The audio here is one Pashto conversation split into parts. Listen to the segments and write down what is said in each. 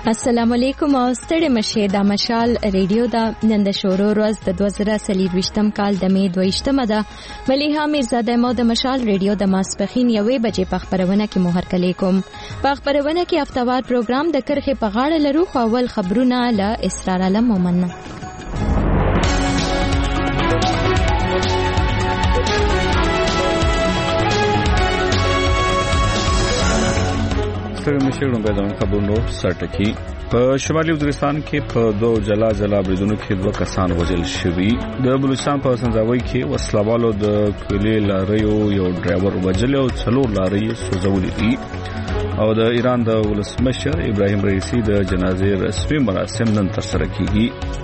السلام علیکم او ستړي مشه د مشال ریډیو دا نن د شورو ورځ د 2023م کال د می 22مه ده. ملیحه میرزاده مو د مشال ریډیو د ماسپخین 1 بجې په خبرونه کې مهر کلی کوم. په خبرونه کې هفتوار پروګرام د کرخه په غاړه لرو خو اول خبرونه له اسرار علم مومنه. مشرون به د خبرونو سرټکی په شمالي وزیرستان کې په دوه جلا بریدونو کې 2 کسان وژل شوي. د بلوچستان په سنځاوي کې وسلوالو د کویلې لاریو یو ډرایور وژل او 4 لاري سوځولې دي او د ایران د ولسمشر ابراهیم رئیسی د جنازې رسمي مراسم نن ترسره کیږي.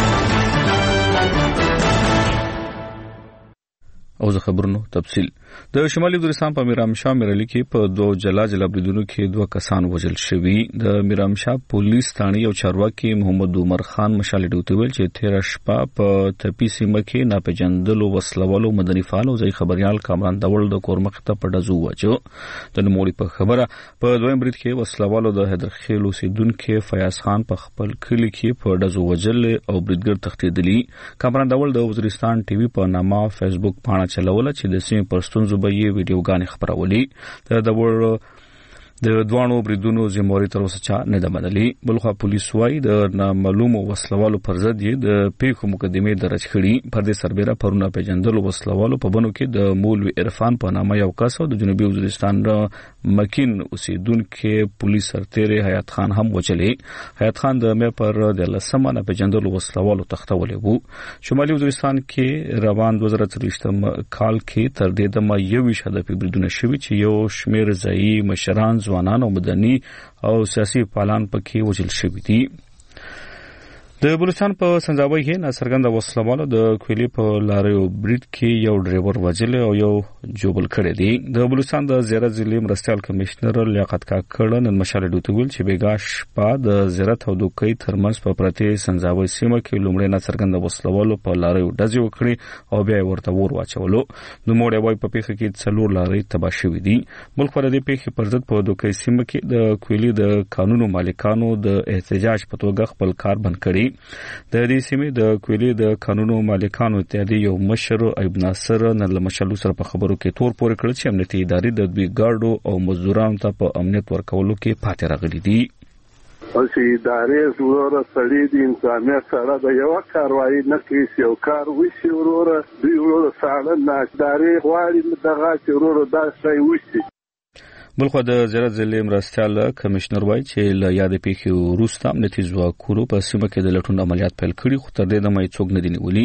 او زه خبرونو تفصیل د شمالي وزیرستان په میرامشاه میرلی کې په دوه جلا بریدونو کې 2 کسان وژل شوي. د میرامشاه پولیس ثاني او چارواکي محمد عمر خان مشال ډیوټي ویل چې 13 شپه په تپی سیمه کې ناپېژندلو وسلوالو مدني فعال او ځای خبريال کامران دول د کورمخ ته په دزو واچو. د نوموړي په خبره په دویم برید کې وسلوالو د حیدرخیل اوسیدونکو فیاض خان په خپل کلی کې په دزو وجل او بریدګر تختیدلی. کامران دول د وزیرستان ټي وي په نامه فیسبوک پاڼه چلوله چې د سیمې پرستون زوبې ویډیوګانې خبرولې. د دوانو بریدونو ذمہواری تر اوسه چا نه ده منلي. بلخوا پولیس وايي د نامعلومو وسلوالو پر ضد د پیښو مقدمه درج کړي. پر دې سربېره پرونه پیژندلو وسلوالو په بنو کې د مولوی عرفان په نامه یو کس او د جنوبي وزیرستان مکین اوسیدونکو پولیس سرتیری حیات خان هم وچلې. حیات خان د مې پر د لسمه پیژندلو وسلوالو تختولې وو. شمالي وزیرستان کې روان 2023م کال کې تر دې دمه 21 هدفي بریدونه شوي چې یو شمیر ځایي مشران ځوانان او مدني او سیاسي فعالان پکې وژل شوي دي. د بلوچستان په سنځاوي کې ناڅرګند وسلوالو د کویلې په لاریو برید کې یو ډرایور وژل او یو جوبل کړی دی. د بلوچستان د زیارت ضلع مرستيال کمشنر لیاقت کاکړ نن مشال ډیوټي ویل چې بیګاش په د زیارت او دوکۍ ترمنځ په پرته سنځاوي سیمه کې لومړی ناڅرګند وسلوالو په لاریو ډزې وکړي او بیا ورته ور واچولو. نو موږ وايي په پیښه کې 4 لاري تباه شوې دي. ملک پر دې پیښې پر ضد په دوکۍ سیمه کې د کویلې د قانونو مالکانو د احتجاج په توګه خپل کار بند کړي. د دې سیمې د کویلې د قانونو مالکانو اتحادیې یو مشر ایوب ناصر نن له مشالو سره په خبرو کې تور پورې کړ چې امنیتي ادارې د دوی ګارډو او مزدورانو ته په امنیت ورکولو کې پاتې راغلي دي. او چې ادارې وروره سړي د انسانیت سره د یو کاروایی نه کوي یو کار وشي وروره دوی وروره ساړه نه ادارې غواړي دغه چې وروره دا شی وشي. بلخوا د زیارت ضلع مرستيال کمشنر وایي چې له یادې پیښې وروسته امنیتي ځواکونو په سیمه کې د لټون عملیات پیل کړي خو تر دې دمه څوک نه دي نیولي.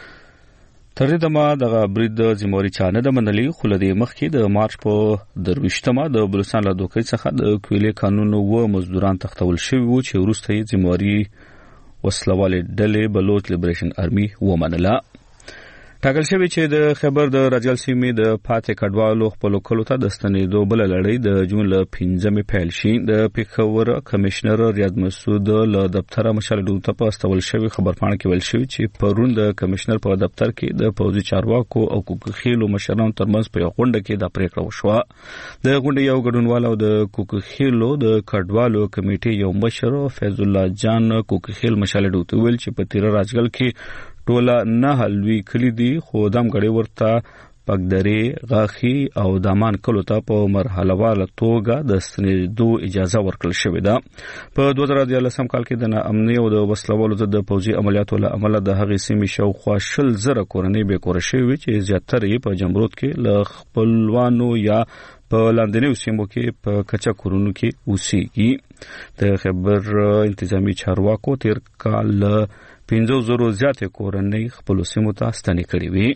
تر دې دمه دغه برید د ذمہواری چا نه ده منلي خو له دې مخکې د مارچ په 23مه د بلوچستان له دوکۍ څخه د کویلې قانونو و مزدوران تختول شوي وو چې وروسته یې ذمہواری وسلوالې ډلې بلوچ لیبریشن آرمي ومنله. ټاکل شوی چې د خیبر د راجل سیمې د پاتې کډوالو خپل کلو ته د ستنېدو بل لړۍ د جون له 15مې پیل شي. د پیښور کمشنر ریاض مسعود له دفتر مشال ډیوټي په استول شوی خبرپاڼه کې ویل شوی چې پرون د کمشنر په دفتر کې د پوځي چارواکو او کوکخیلو مشرانو ترمنځ په غونډه کې د پریکړه وشوه. د غونډې یو ګډونوال او د کوکخیلو د کډوالو کمیټې یو مشر فیض الله جان کوکخیل مشال ډیوټي ویل چې په تیر راجګل کې ټوله نه حلوي کلی دي خو دم غړي ورته پګدري غاخي او دامان کلو ته په مرحلهوار توګه د ستنېدو اجازه ورکړل شوې ده. په 2013 کال کې د امنیت او د وسلوالو ضد پوځي عملیاتو له امله د هغې سیمې شاوخوا 10,000 کورنۍ بې کوره شوې چې زیاتره یې په جمرود کې له خپلوانو یا په لاندنیو سیمو کې په کچا کورونو کې اوسېږي. د خیبر انتظامی چارواکو تیر کال 15,000 زیاتې کورنۍ خپل سیمو ته ستنې کړې وي.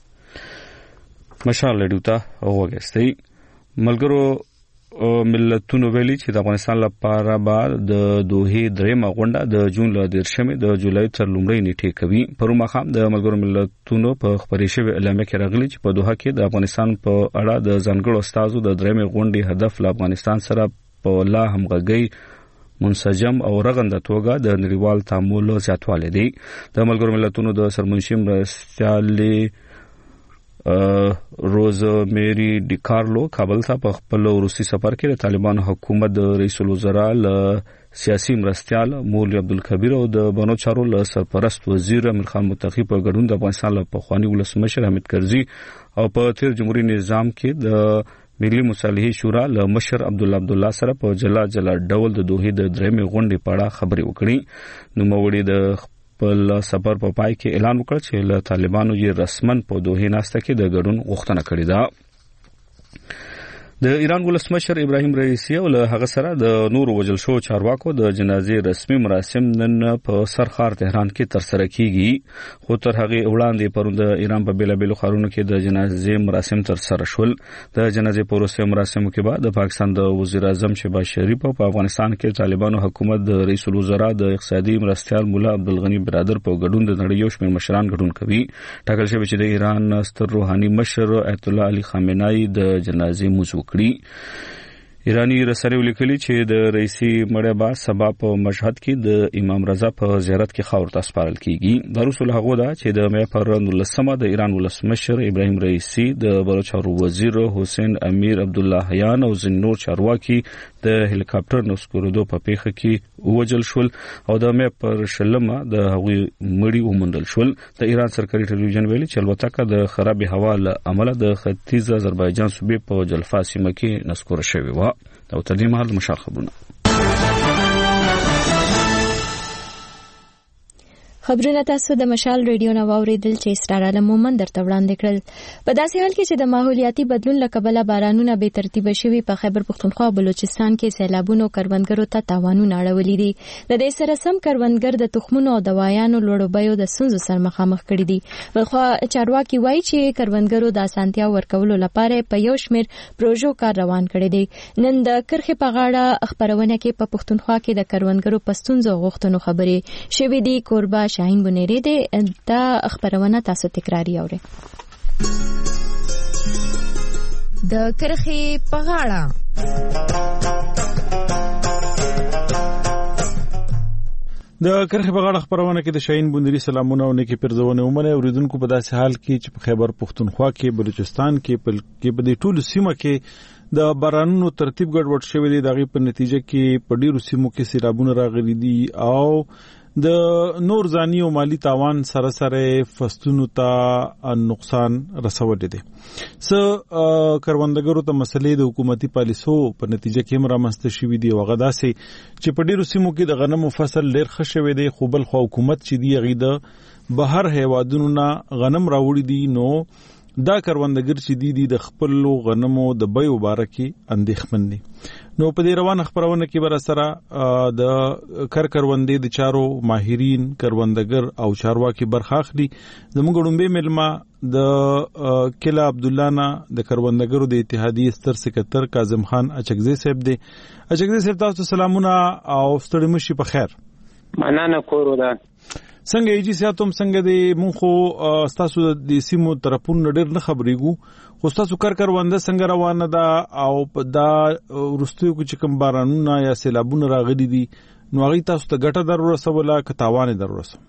مشال ډیوټي وګستي ملګرو ملتونو ویلي چې د افغانستان لپاره بعد د دوه درېمه غونډه د جون له 13مې د جولای تر لومړۍ نیټې کوي. پرون مخام د ملګرو ملتونو په خبري شوی اعلامیه کې راغلي چې په دوحه کې د افغانستان په اړه د ځانګړو استازو د درېمې غونډې هدف له افغانستان سره په لا همغږي منسجم او رغنده توګه د نړیوال تعامل زیاتوالی دی. د ملګرو ملتونو د سرمنشي مرستیال روزمیری ډیکارلو کابل ته په خپل روسي سفر کې د طالبان حکومت د رئیس الوزرا له سیاسي مرستيال مولوي عبدالکبیر او د بنو چارو له سرپرست وزیر امیر خان متقی په ګډون د افغانستان له پخوانی ولسمشر حامد کرزي او په تیر جمهوریت نظام کې د ملي مصالحې شورا له مشر عبدالله سره په جلا ډول د دوحې د درېمې غونډې په اړه خبرې وکړې. نوموړي د خپل سفر په پای کې اعلان وکړ چې له طالبانو یې رسمن په دوحې ناسته کې د ګډون غوښتنه کړې ده. د ایران ولسمشر ابراهیم رئیسی او له هغه سره د نور وجل شو چارواکو د جنازې رسمي مراسم نن په سرخار تهران کې ترسره کیږي. خو تر هغه وړاندې پروند ایران په بیلابیلو ښارونو کې د جنازې مراسم ترسره شول. د جنازې په وروستي مراسمو کې بعد د پاکستان د وزیر اعظم شهباز شریف په افغانستان کې طالبانو حکومت د رئیس الوزرا د اقتصادي مرستيال مولا عبدالغنی برادر په ګډون د نړۍ یو شمېر مشران ګډون کوي. ټاکل شوی چې د ایران ستر روحاني مشر آیت الله علي خامنه‌ای د جنازې موضوع ایرانی رسنیو لیکلي چې د رئیسی مړی به سبا په مشهد کې د امام رضا په زیارت کې خاور ته سپارل کیږي. د رسول هغه ده چې د مې پر 19 د ایران ولسمشر ابراهیم رئیسی د بلوچستان وزیر حسین امیر عبدالله حیان او ځینې نور چارواکي د هلیکاپټر نسکورېدو په پیښه کې ووجل شول او د مې پر شلمه د هغوی مړي وموندل شول. د ایران سرکاري ټلویزیون ویلي چې الوتکه د خراب هوا له امله د ختیځ آذربایجان صوبې په جلفا سیمه کې نسکور شوې و. او تر دې مهال مشال خبرونه تاسو د مشال ریډیو نو اوریدل چې ستار عالم مومن درته وړاندې کړل. په داسې حال کې چې د ماحولیاتي بدلون له کبله بارانونه به ترتیب شوي په خیبر پختونخوا او بلوچستان کې سیلابونو کروندګرو ته تاوانونه اړولي دي. د دې سره سم کروندګر د تخمونو او دوایانو لوړو بیو د ستونزو سره مخامخ کړي دي. بلخو چارواکي وایي چې کروندګرو د اسانتیا ورکولو لپاره په یو شمېر پروژو کار روان کړي دي. نن د کرخې په غاړه خبرونه کې په پختونخوا کې د کروندګرو په ستونزو غوښتنو خبرې شوې دي. کوربه شاهین بنيري دې دا خبرونه تاسو تکراری اورئ. د کرخې په غاړه د کرخې په غاړه خبرونه کې د شاهین بنيري سلامونه او نیکی پرځونه ومنه اوریدونکو په داسې حال کې چې په خیبر پختونخوا کې بلوچستان کې په دې ټولو سیمه کې د بارانونو ترتیب ګډوډ شوی دی. دغه په نتیجه کې په ډیرو سیمو کې سیلابونه راغلي دي او د نور ځاني او مالی تاوان سره سره فصلونو ته نقصان رسولې دي. کروندګرو ته مسلې د حکومتي پالیسو په نتیجه کې مرامسته شوې دي. وغه داسې چې په ډیرو سیمو کې د غنمو فصل ډیر ښه شوی دی خو بل خو حکومت چې دی غي د بهر هیوادونو نه غنم راوړي دي. نو دا کروندګر چې دی د خپل غنمو د بیو باره کې اندېښمن دي. نو په دې روان خبرونه کې بر سره د کروندې د چارو ماهرین کروندګر او چارواکي برخه اخلي. زموږ ډومبه ملما د کلا عبد الله نه د کروندګرو د اتحادیې ستر سکرټر کاظم خان اچکزی صاحب دی. اچکزی صاحب تاسو سلامونه او ستړي مشي په خیر. مننه کورو ده. څنګه ایجی ساتم څنګه دی مونږ خو تاسو د سیمو طرفونو ډېر نه خبرېګو خو تاسو کارونده څنګه روانه ده او په دا ورستیو کې چې کوم بارانونه یا سیلابونه راغلي دي نو هغه تاسو ته ګټه در ورسوله که تاوان در ورسوله؟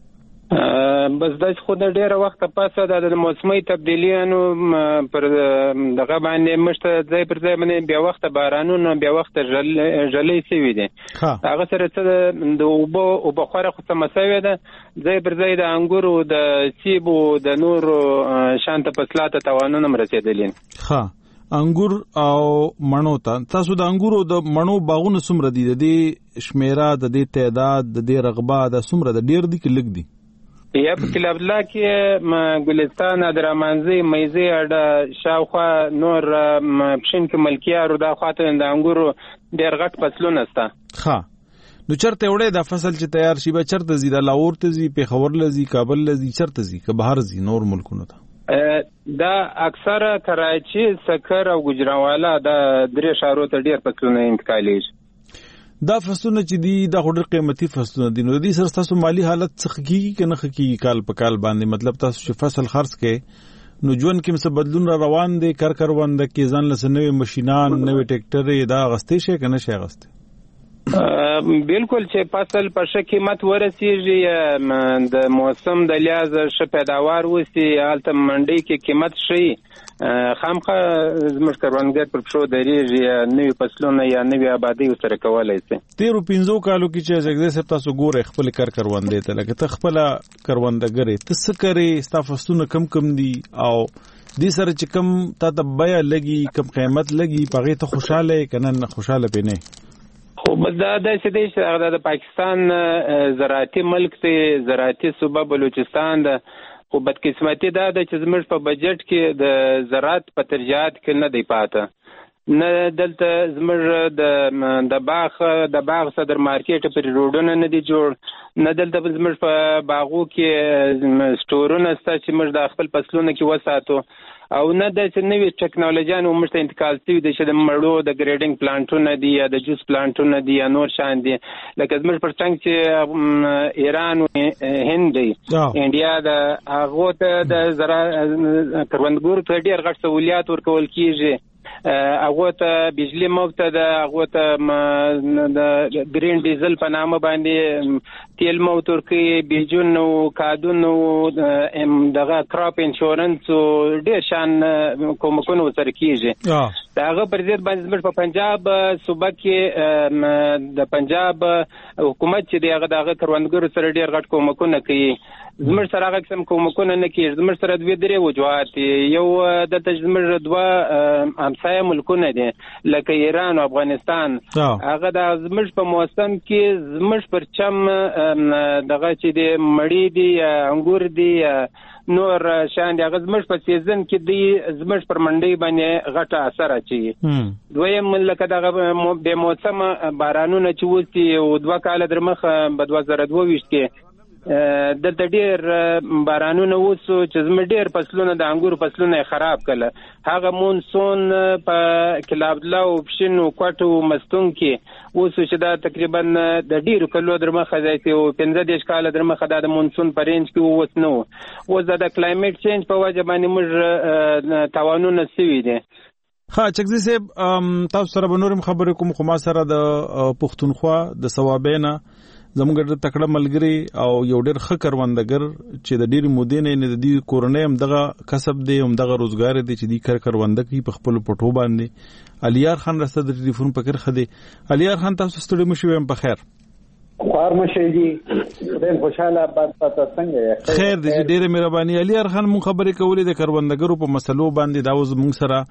بس د خو د ډیره وخت پاسه د موسمي تبدیلیانو پر دغه باندې مشته ځای پر ځای باندې بیا وخت بارانونو بیا وخت ژلې سوي دي. هغه سره څه د او بخوره خو څه مساوي ده ځای پر ځای د انګورو د سیبو د نور شانته فصلات توانونه مرسیدلین. انګور او مڼو ته تاسو د انګورو د مڼو باغونه څومره دي؟ د دې شمیره د دې تعداد د دې رغبه د څومره د ډیر دي کې لګ دي؟ یا په کلاب لا کې ګلستان درمانزي مېزي اډه شاوخوا نور پښین کې ملکیارو دا خاطر د انګورو ډیر غټ فصلونه ستا. نو چرته وړه د فصل چې تیار شي به چرته زی د لاور ته زی په خبر لزی کابل لزی چرته زی که بهر زی نور ملکونو ته؟ دا اکثره کراچي سکر او ګجراوالا دا درې شهرو ته ډیر فصلونه انتقالیږي. دا فصلونه چې دي دا ډېر قیمتي فصلونه دي. نو د دې سره تاسو مالی حالت څخه کیږي که نه کیږي کال په کال باندې؟ مطلب تاسو چې فصل خرڅ کړئ نو ژوند کې څه بدلون را روان دي؟ کرونده کې ځان له نوې ماشينان نوې ټریکټر دا غستې شي که نه شي غستې؟ بالکل چې فصل په ښه قیمت ورسیږي د موسم د لحاظ ښه پیداوار وسی هلته منډي کې قیمت شي خامخا زموږ کروندګر پر پښو درېږي نوي فصلونه یا نوي آبادي سره کولای شي. 13 کالو کې چې جګړې سره تاسو ګوره خپل کروندې ته لکه ته خپل کروندګر ته څه کوي تاسو فصلونه کم دي او دې سره چې کم تا ته بیا لګي کم قیمت لګي پغې ته خوشاله کنه نه خوشاله پېنه خو دا د سیدې د پاکستان زراعتي ملک ته زراعتي صوبه بلوچستان د خو بدقسمتي دا د چې زموږ په بجټ کې د زراعت په ترجیحات کې نه دی پاته نه دلته زموږ د باغ صدر مارکیټ پر روډونه نه دي جوړ نه دلته زموږ په باغو کې سټورونه ستا چې موږ د خپل فصلونو کې وساتو او نه د نوې ټکنالوژي موږ ته انتقال شوی د چې د مړو د ګریډینګ پلانټونه دي یا د جوس پلانټونه دي یا نور شان دي لکه زموږ پر څنګه چې ایران او هند دی انډیا د هغه ته د کروندګرو ته ډېر غټ سہولیات ورکول کیږي هغه ته بجلی مفت ده هغه ته د گرین ډیزل په نامه باندې تیل مفت ورکوي بیجون او کادون او دغه کراپ انشورنس ډېر شان کومکونه ورسره کیږي هغه پر ضد باندې زموږ په پنجاب صوبه کې د پنجاب حکومت چې دغه کروندګرو سره ډېر غټ کومکونه کوي زموږ سره هغه قسم کومکونه نه کیږي زموږ سره دوه درې وجوهات یو د زموږ دوه همسایه ملکونه دي لکه ایران او افغانستان هغه د زموږ په موسم کې زموږ پر چم دغه چې د مړی دي انګور دي نور شان دي هغه زموږ په سیزن کې دی زموږ پر منډي باندې غټه اثر اچي دویم لکه دغه به موسم بارانونه چې وسی او 2 کال درمخه په 2022 کې د ډېر بارانونه وسو چې زموږ ډېر فصلونه د انګور فصلونه خراب کړل هغه مونسون په کلابلا او پښین او کوټو مستون کې وسو چې دا تقریبا د ډېر کلو درمخه ځای او 15 کال درمخه د مونسون په رینج کې وسنو و د کلایمټ چینج په وجه باندې موږ توانونه سوي دي. ها چکزي صاحب تاسو سره به نورم خبرې کوم خو ما سره د پښتونخوا د ثوابینه زموږ د تکړه ملګری او یو ډېر ښه کروندګر چې د ډېر مودې نه د دې کورنۍ هم دغه کسب دی هم دغه روزګار دی چې دی کروندګر کی په خپل پټو باندې الیار خان راسته د ټلیفون پکې خدي الیار خان تاسو ستړي مشو هم په خیر خوار مشه دي ډېر خوشاله بات پتا څنګه خیر دې ډېر مهرباني الیار خان مون خبرې کولې د کروندګرو په مسلو باندې دا وز مون سره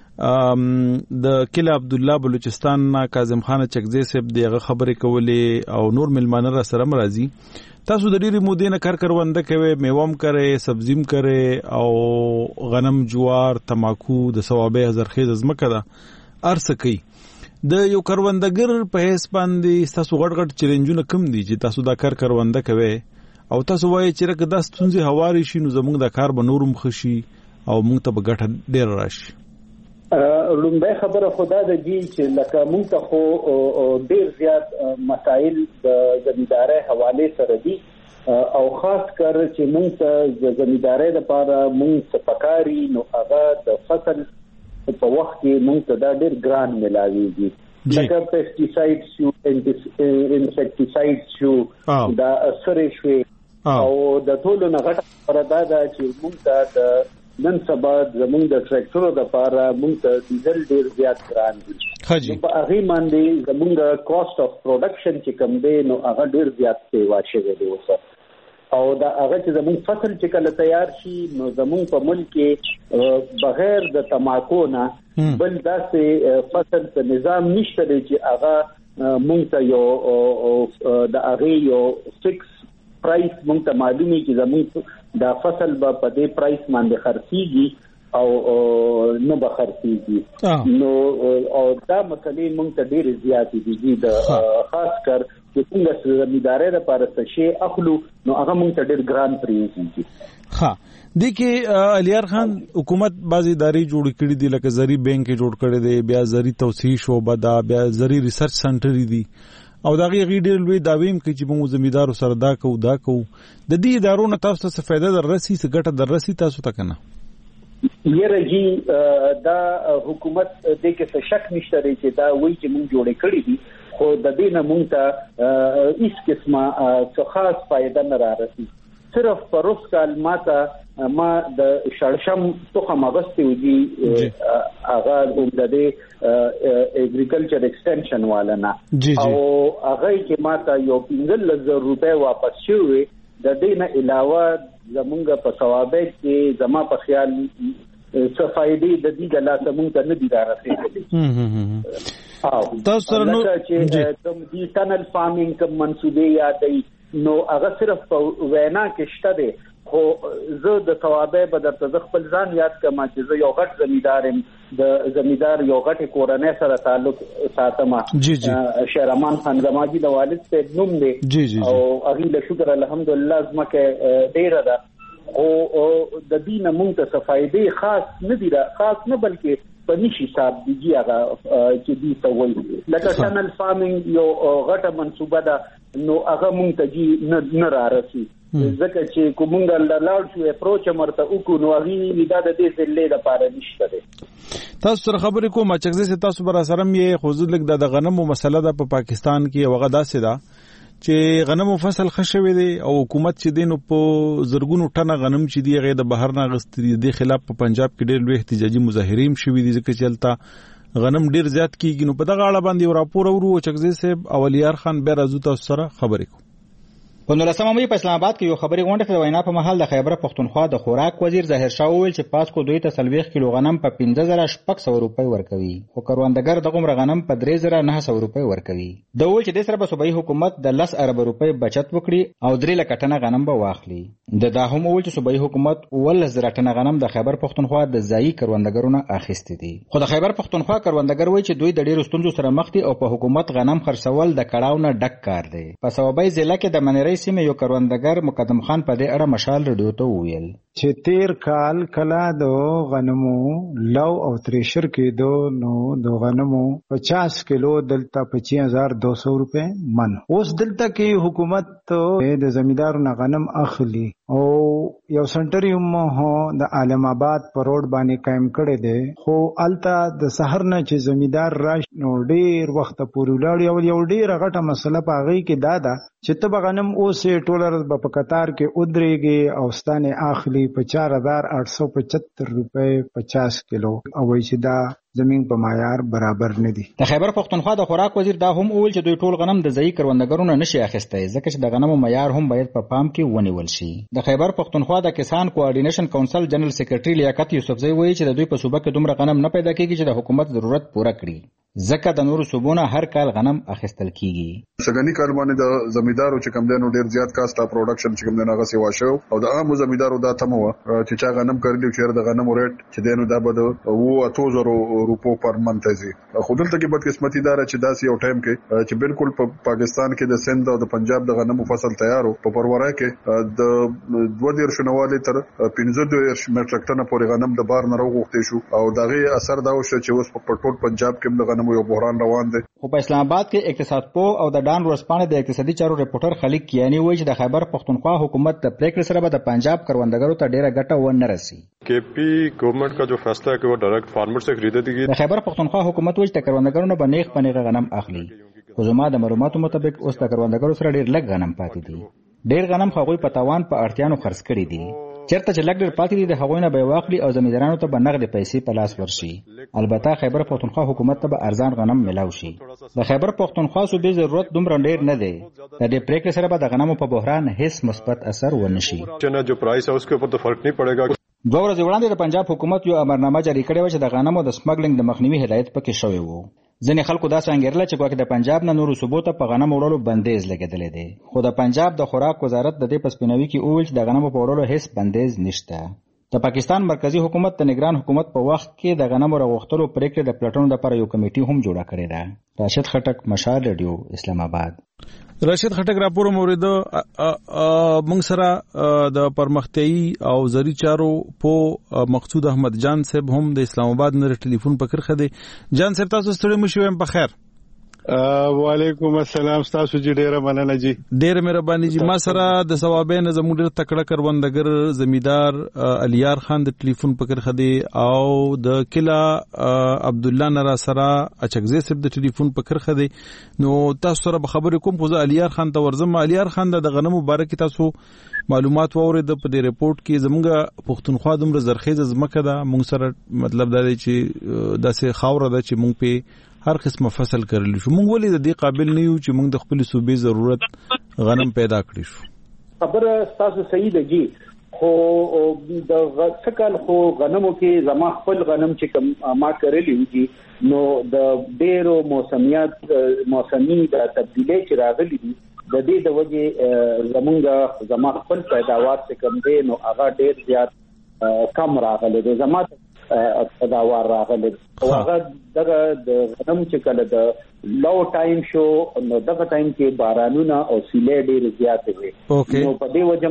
د کله عبد الله بلوچستان نا کاظم خان چکزی صاحب دغه خبرې کولې او نور ملمانه را سره مرضی تاسو د ډېری مودې نه کارونده کوي میوام کوي سبزیم کوي او غنم جوار تماکو د ثوابه زرخیز ازمکه ده ارسه کوي د یو کروندګر په هیڅ باندې تاسو غټ چیلنجونه کم دي چې تاسو دا کارونده کوي او تاسو وایي چې راکه د ستونزې هواري شي نو زموږ د کار به نورم خشي او موږ ته به ګټه ډېر راشي. لومبه خبره خدا د دې چې لکه مونږ ته خو ډیر زیات مسائل د زمیندارۍ حواله سره دي او خاص کر چې مونږ ته د زمیندارۍ لپاره مونږ څه پکاري نو هغه د فصل په وخت کې مونږ ته دا ډیر ګران ملاويږي لکه پیسټیسایډ شو انسیکټیسایډ شو دا سره شوي او د ټولو نه غټه پردا ده چې مونږ ته د نن سبا زموږ د ټریکټرو د لپاره موږ ته ډیزل ډیر زیات ګران دي په هغه باندې زموږ کاست اف پروډکشن چې کم دی نو هغه ډیر زیات سیوا شوی دی اوس او دا هغه چې زموږ فصل چې کله تیار شي نو زموږ په ملک کې بغیر د تماکو نه بل داسې فصل په نظام نشته دی چې هغه موږ ته یو د هغه یو فکس پرایس مونږ ته معلومي چې زموږ دا فصل به په دې پرایس باندې خرڅيږي او نه به خرڅيږي نو او دا مسلې مونږ ته ډېر زیات دي د خاص کر چې څنګه زمیندارۍ لپاره څه شي اخلو نو هغه مونږ ته ډېر ګران پریږي. ها دغه الیار خان حکومت بعضی ادارې جوړ کړې دي لکه زری بانک جوړ کړی دی بیا زری توسيع شعبه دا بیا زری ریسرچ سنټر دي او دا غي ډېر لوی داویم کوي چې موږ زمیندارو سره دا کو د دې ادارو نه تاسو څه فائدہ دررسي څه ګټه دررسي تاسو ته کنه یره دا حکومت د کې څه شک نشته چې دا وایي چې موږ جوړې کړې دي خو د دې نه مونږ ته هیڅ قسمه څه خاص فائدہ نه رارسي. صرف پروس کال ما د شړشم تخم اغستې ودي هغه د دې اګریکلچر ایکسټنشن والنا او هغه کې ماته یو 15,000 روپے واپس شوې. د دې نه علاوه زمونږ په ثوابت کې زما په خیال صفایدې د دې ګلا زمونږ ته نه دي راځي. او تاسو سره نو چې کوم دي ټنل فارمینګ کوم منسوبې یادې نو هغه صرف په وینا کې شته دي. خو زه د ثوابې په درته خپل ځان یاد کما چې زه یو غټ زمیندار يم. د زمیندار یو غټ کورنۍ سره تعلق ساتم. شهرمان خان زماجي د والد په نوم دی او هغه له شکر الحمدلله زمکه ډیره ده. او د دینه مونږ ته صفایدې خاص نه دي خاص نه بلکې په نشي صاحب دیږي هغه چې دي ته وایي لکه ټنل فارمینګ یو غټه منصوبه ده نو هغه مونږ ته نه رارسي. ځکه چې کومنګ لاړ شو اپروچ مرته وکړو نو هغه دا د دې ځلې لپاره نشته ده. تاسو سره خبرې کوم چې تاسو بر سره یې خوځل لګ د غنمو مسله ده په پاکستان کې وغه داسې ده چې غنمو فصل خښوي دي او حکومت چې دینو په زرګونو ټنه غنم چې دی غي د بهر نه غستري د خلاف په پنجاب کې ډېر لوی احتجاجي مظاهرې شوي دي ځکه چلتا غنم ډېر زیات کیږي. نو په دغه اړه باندې راپور اورو چې صاحب اولیار خان بیا راځو تاسو سره خبرې کوو. په 19 مې په اسلام آباد کې یو خبري غونډه کې وینا په محل د خیبر پختونخوا د خوراک وزیر ظاهر شاه وویل چې پاسکو دوی ته 30 کیلو غنم په 15,600 روپۍ ورکوي خو کروندګر دغه عمر غنم په 3,900 روپۍ ورکوي. د وویل چې د سره په صوبایي حکومت د 10 ارب روپۍ بچت وکړي او 3 لک ټنه غنم به واخلي. د دا هم وویل چې صوبایي حکومت 10,000 ټنه غنم د خیبر پختونخوا د ځایي کروندګرونو اخیستي دي. خو د خیبر پختونخوا کروندګر وایي چې دوی د ډیرو ستونزو سره مخ دي او په حکومت غنم خرڅول د کړهو نه ډک کار دی. په صوبایي ضلع کې د منری سیمې یو کروندګر مقدم خان په دې اړه مشال رادیو ته وویل چې 13 کال کلا د غنمو لو او تریشر کې نو د غنمو 50 کیلو دلته 25,200 روپے من. اوس دلته کې حکومت د زمیندارو غنم اخلي او یو سنټریوم هو د عالم آباد پر روډ باندې قائم کړي دي. خو الته د سحر نه چې زمیندار راش نو ډیر وخت پورې ولاړ یو ډیر غټه مسله پاغي کې دادا چې ته غنم اوسه ټولر په قطار کې ودرېږي او ستانه اخلي په 4,875 روپے 50 کیلو او چې دا زمين په معیار برابر نه دي. د خیبر پختونخوا د خوراک وزیر دا هم وویل چې دوی ټول غنم د ځایي کروندګرونو نشي اخیستی ځکه چې د غنمو معیار هم باید په پام کې ونیول شي. د خیبر پختونخوا د کسان کوارډینیشن کونسل جنرال سیکریټري لیاقت یوسفزئی وایي چې د دوی په صوبه کې دومره غنم نه پیدا کیږي چې د حکومت ضرورت پوره کړي ځکه د نورو صوبونو هر کال غنم اخیستل کیږي. سګنی کال باندې د زمیندارو چې کم دینو ډیر زیات کاستا پروډکشن چې کم دینو هغه سیوا شو او د عام زمیندارو دا تمو چې چا غنم کړل چې د غنمو ریټ چې دینو دا بده وو 8000 روپو پر منت زی. خو دلته کې بدقسمتي دار چې داسې یو ټایم کې چې بالکل په پاکستان کې د سند او د پنجاب د غنمو فصل تیارو په پرورای کې د 2 شنواله تر 15 میټریک ټن پورې غنم د بار نه راغوښته شو او دغه اثر دا وشو چې اوس په ټول پنجاب کې د غنمو یو بحران روان دی. خو په اسلام آباد کې اقتصاد پو او د ډان ورسپانې د اقتصادي چارو ریپورټر خلیق کیانی وایي چې د خیبر پختونخوا حکومت د پریکړې سره به د پنجاب کروندګرو ته ډیره ګټه ونه رسي. KP government का जो फैसला है कि वो डायरेक्ट फार्मर से खरीदेगी. د خیبر پختونخوا حکومت وایي چې کروندګرو به نیغ پنیغه غنم اخلي. خو زما د معلوماتو مطابق اوس د کروندګرو سره ډیر لږ غنم پاتې دي. ډیر غنم خغوی په تاوان په اړتیانو خرڅ کړي دي. چرته چې لګ ډیر پاتې دي د هغوی نه به واخلي او زمیندارانو ته به نغد پیسې په لاس ورشي. البته خیبر پختونخوا حکومت ته به ارزان غنم ملاو شي. د خیبر پختونخوا صوبې ضرورت دومره ډیر نه دی. د دې پریکړې سره به د غنمو په بحران هیڅ مثبت اثر ونه شي. जो प्राइस है उसके ऊपर तो फर्क नहीं पड़ेगा. 2 ورځې وړاندې د پنجاب حکومت یو امرنامه جاری کړې و چې د غنمو د سمګلینګ د مخنیوي هدایت پکې شوی وو. ځینې خلکو دا څنګه چې ګواکې د پنجاب نه نورو صوبو ته په غنمو وړلو بندیز لګېدلی دی. خو د پنجاب د خوراک وزارت د دې په سپینوي کې وویل چې د غنمو په وړلو هیڅ بندیز نشته. د پاکستان مرکزی حکومت د نگران حکومت په وخت کې د غنمو راغوښتلو پریکړې د پلټنو لپاره یو کمیټي هم جوړه کړې ده. راشد خټک، مشال رادیو، اسلام آباد. راشد خټک راپور موریدو موږ سره د پرمختیايي او زری چارو په مقصود احمد جان صاحب هم د اسلام آباد نه ټلیفون پکړ خدي. جان صاحب تاسو ستړي مشو په خیر. وعلیکم السلام. تاسو چې ډیره مننه جی. ډیره مهرباني جی. ما سره د ثوابین زموږ ډیر تکړه کروندګر زمیدار الیار خان د ټلیفون پکړ خدي او د کلا عبد الله نرا سره اچکزي سب د ټلیفون پکړ خدي. نو تاسو سره به خبرې کوم خو الیار خان ته ورزم. الیار خان د غنمو مبارک تاسو معلومات وورید په دې ریپورت کې زمونږ پښتونخوا دومره زرخیزه ځمکه ده. مونږ سره مطلب دا دی چې داسې خاوره ده چې مونږ په هر قسمه فصل کړل شو. مونږ ولې د دې قابل نه یو چې مونږ د خپل صوبې ضرورت غنم پیدا کړی شو؟ خبره تاسو صحیح ده جی. خو د څکل خو غنمو کې زما خپل غنم چې کوم ما کړلی دي نو د ډیرو موسمي د تبدیلی چې راغلي دي د دې د وجه زما خپل پیداوار چې کوم دی نو هغه ډیر زیات کم راغلی دی. زما پیداوار راغلی او هغه دغه د غنم چې کله د لو ټایم شو نو دغه ټایم کې بارانونه او سیلې ډیر زیات وي. نو په دې وجه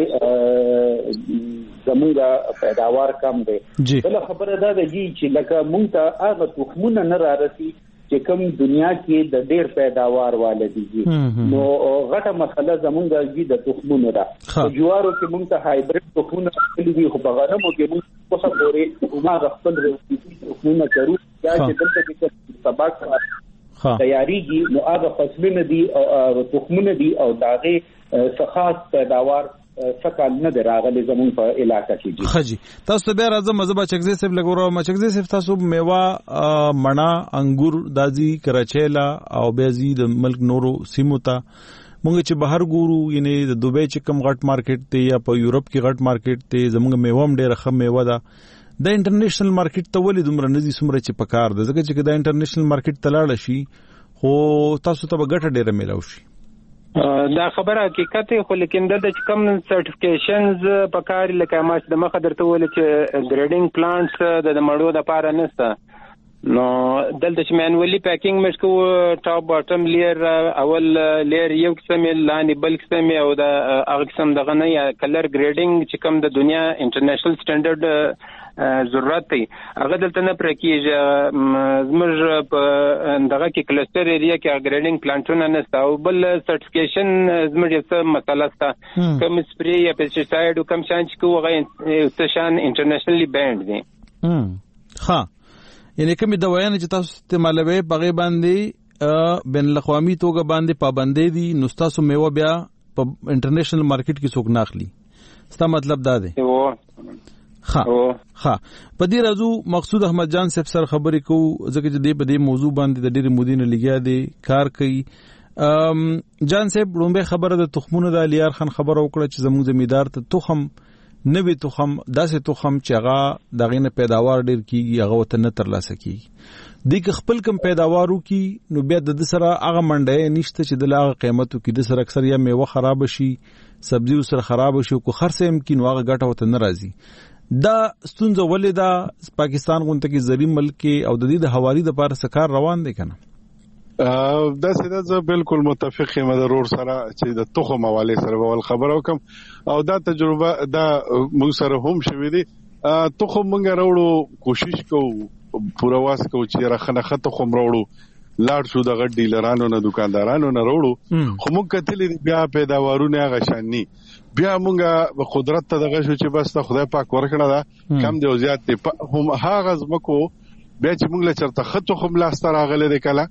باندې زموږه پیداوار کم دی. بل خبره دا ده جی چې لکه مونږ ته هغه تخمونه نه رارسي چې کوم دنیا کې د ډیر پیداوار والدي دي. نو غټه مسله زمونږ جی د تخمونو ده. جوارو کې مونږ ته هایبرید تخمونه خپل دي خو په غنمو کې مونږ څه پورې ما خپل تخمونه کړو یا چې دلته کې سبق تیاریږي نو هغه فصلونه دي او تخمونه دي او داغه خاص پیداوار فکر نه دراغلي زمون په علاقې کې دي. خجی تاسو به راځم مزبا چکزي سیب لګورو. ما چکزي سیب تاسو میوه مڼه انګور دازي کراچیلا او بیازي د ملک نورو سیمو ته مونږ چې بهر ګورو یعنی د دوبۍ چې کم غټ مارکیټ ته یا په یورپ کې غټ مارکیټ ته زمونږ میوه هم ډېر ښه میوه ده. د انټرنیشنل مارکیټ ته ولې دومره نزي سمره چې پکار ده ځکه چې د انټرنیشنل مارکیټ ته لاړ شي خو تاسو ته به ګټه ډېره ملو شي. دا خبره حقیقت خو لیکن د کم سرټیفیکیشنز په کار لکه ما د مخه درته ویل چې ګریډینګ پلانټس د مړو د پاره نشته. نو دلته چې مانوالي پیکینګ مشکو ټاپ باټم لیر اول لیر یو قسم لاندې بل قسم او د هغه قسم دغه نه یا کلر ګریډینګ چې کم د دنیا انټرنیشنل سټانډرډ ضرورت دی هغه دلته نه پرکیږي. زموږ په دغه کې کلستر ایریا کې ګریډینګ پلانټونه نشته او بل سرټیفیکیشن زموږ څه مسله سته کوم سپری یا پیسټیساید او کوم شان چې کوغه ستشان انټرنیشنلی بینډ دي. ها یعنی کومې دوايانې چې تاسو استعمالوي بغیر باندې بین الاقوامي توګه باندې پابندې دي نو تاسو میوه بیا په انټرنیشنل مارکیټ کې څوک ناخلي. ستا مطلب دا دی؟ ها په دې راځو مقصود احمد جان صاحب سره خبرې کوو ځکه چې دې په دې موضوع باندې د ډېر مودې نه لګیا دي کار کوي. جان صاحب لومبه خبره د تخمونو د الیار خان خبره وکړه چې زموږ زمیدار ته تخم نوې تخم داسې تخم چې هغه دغه نه پیداوار ډیر کیږي هغه وته نه ترلاسه کیږي. د خپل کم پیداوارو کی نو بیا د سره هغه منډه نشته چې د لاغه قیمتو کې د سره اکثر یا میوه خراب شي سبزی سره خراب شي کو خرڅ هم کې نو هغه ګټه وته ناراضي. دا ستونزه ولې دا پاکستان غونته کې زری ملک او د دې د حوالی د پاره سکار روان دي کنه؟ دا سیده بالکل متفق یم د رور سره چې د تخم حواله سره ول خبرو کوم او دا تجربه دا موږ سره هم شوې دي. تخم موږ راوړو کوشش کوو پورا واس کوو چې راخنه تخم راوړو لاړ شو د غټ ډیلرانو نه دکاندارانو نه راوړو خو موږ کتلې بیا پیداوارونه غشنی بیا موږ قدرت ته دغه شو چې بس ته خدای پاک ورکړه دا کم دی او زیات دی هم هغه زمکو بیا چې موږ له چرته خطو خم لاستر راغله د کله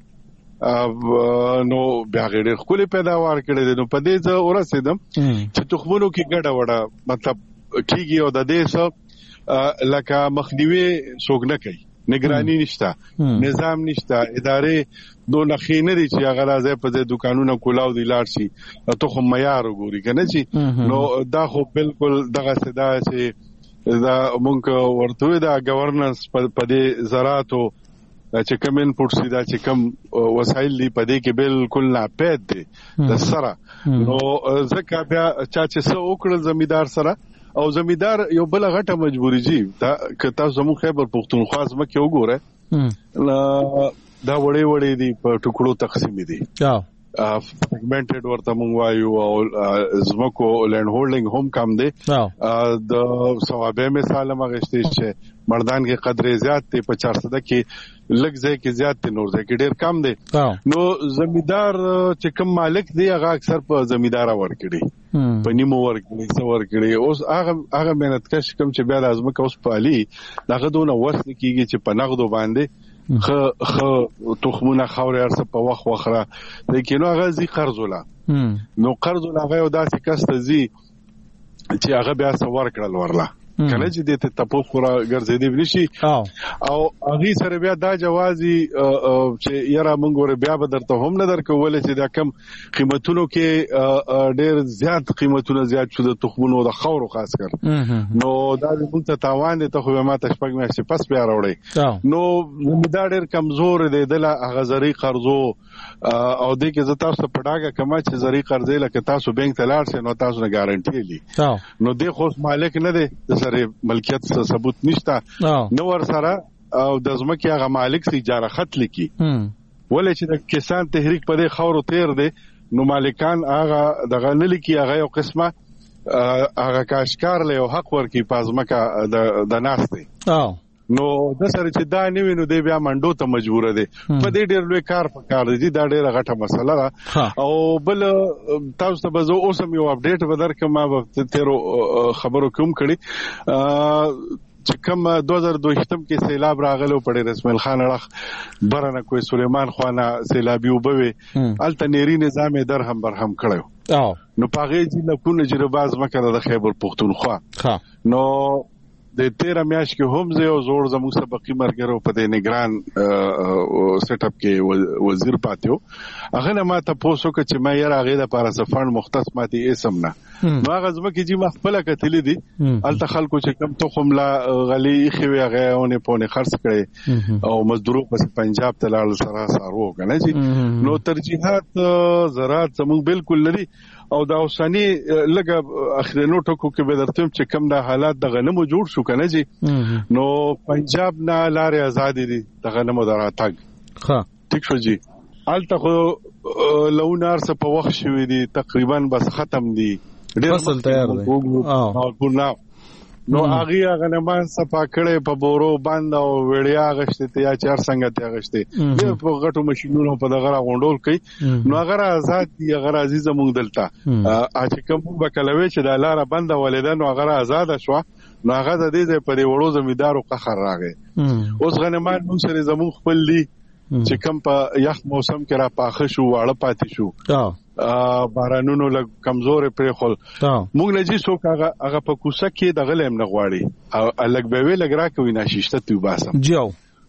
نو بیا غیر خپل پیداوار کړي دي. نو په دې ځ ورسېدم چې تخمونو کې ګډه وړه مطلب کیږي او د دې سره لکه مخنیوي څوک نه کوي نگرانی نشته نظام نشته ادارې دو نخینه دي چې هغه راځي په دې دکانونو کولاو دي لاړ شي تخم معیار وګوري کنه چې نو دا خو بالکل دغه صدا چې دا مونږ ورته دا گورننس په دې زراعتو چې کوم انپوټس دي دا چې کوم وسایل دي په دې کې بالکل ناپید دي د سره نو ځکه بیا چې څو وکړل زمیدار سره او زمیدار یو بل غټه مجبوری جی دا کته زمو خیبر پختونخوا زما کې وګوره دا وړې دي په ټوکړو تقسیم دي سیګمنټډ ورته مونږ وایو او زمکو لینډ هولډینګ هم کم دی د ثوابه مثال مغشتي چې مردان کې قدر زیات دی 50% کې لږ ځای کې زیات دی نور ځای کې ډیر کم دی نو زمیدار چې کوم مالک دی هغه اکثر په زمیدار ورکړي په نیمو ورکړي اوس هغه مهنت کش کوم چې بیا لازم کا اوس پالي دغه دونه وس کیږي چې په نغدو باندې خ تخمونه خوري ارسه په وخت وخره لیکن هغه زی قرض ولا نو قرض ولا هغه داسې کس زی چې هغه بیا څور کړل ورلا کنه چې د تاسو را ګرځېدي ونشي او هغه سره بیا دا جوازي چې یاره مونږ ور بیا به درته هم نه درکول چې دا کم قیمتونو کې ډېر زیات قیمتونه زیات شو د تخمونو د خورو خاص کر نو دا مونږ ته تاوان دي ته خو ما ته شپږ میاشتې پس بیا راوړی نو زمیدار ډېر کمزور دی د هغه زری قرضو او د کې زتا څه پډاګه کما چې زری قرضې لکه تاسو بانک ته لاړ شئ نو تاسو نه ګارانټي لري نو د خو مالک نه دی ملکیت ثبوت نشته نو ور سره او د ځمکې هغه مالک سي اجاره خط لیکي ولې چې د کسان تحریک په دې خورو تیر دی نو مالکان هغه دغه نه لیکي هغه یو قسمه هغه کاشکار له حق ورکی پازمکه د ناس دی نو د سره چې دا نه وینو دی بیا منډو ته مجبور دی په دې ډېر لوی کار پکار دی دا ډېر غټه مسله ده او بل تاسو ته به زه اوس هم یو اپډیټ بدر کوم ما تیرو خبرو کوم کړي چې کوم 2022 کې سیلاب راغلو په رسمیل خان اړه برنه کوی سلیمان خانه سیلابي وبوي الته نيري نظام درهم برهم کړو نو پاغه چې لکونه جرباز مکه د خیبر پختونخوا نو د 13 میاشت کې هم زه او زوړ زموږ سبقي مرګرو په دې نگران سیټ اپ کې وزیر پاتیو هغه نه ما ته پوسو چې ما یې راغې د پارسه فند مختص ماتي اسم نه نو هغه زمکه چې ما خپل کتلې دي الته خلکو چې کم تخم لا غلي خوي هغه اونې پونه خرڅ کړي او مزدورو په پنجاب ته لاړ سره سارو کنه چې نو ترجیحات زراعت زموږ بالکل لري او دا اوسنی لګه اخرینو ټکو کې به درته چې کم د حالات د غنمو جوړ شو کنه جی نو پنجاب نه لارې آزاد دي د غنمو دراتګ ها ټیک شو جی الته خو لونار څه په وخت شوې دي تقریبا بس ختم دي فصل تیار دی نو هغه غنمان صفا کړي په بورو باندې او وړیا غشته ته یا چار څنګه ته غشته په غټو ماشينونو په دغه غونډول کوي نو هغه آزاد دي هغه عزیز مونږ دلته چې کوم بکلوي چې د لار بنده ولیدان هغه آزاد شو نو هغه د دې په وړو زمیدارو قخر راغی اوس غنمان مونږ سره زموږ خپل دي چې کوم په یخ موسم کې را پاخه شو واړه پاتې شو بارانونو لږ کمزور پرې خل موږ نه جي څوک هغه په کوڅه کې د غلم نه غواړي او الګ به وی لګ را کوي ناششته تو باسم جیو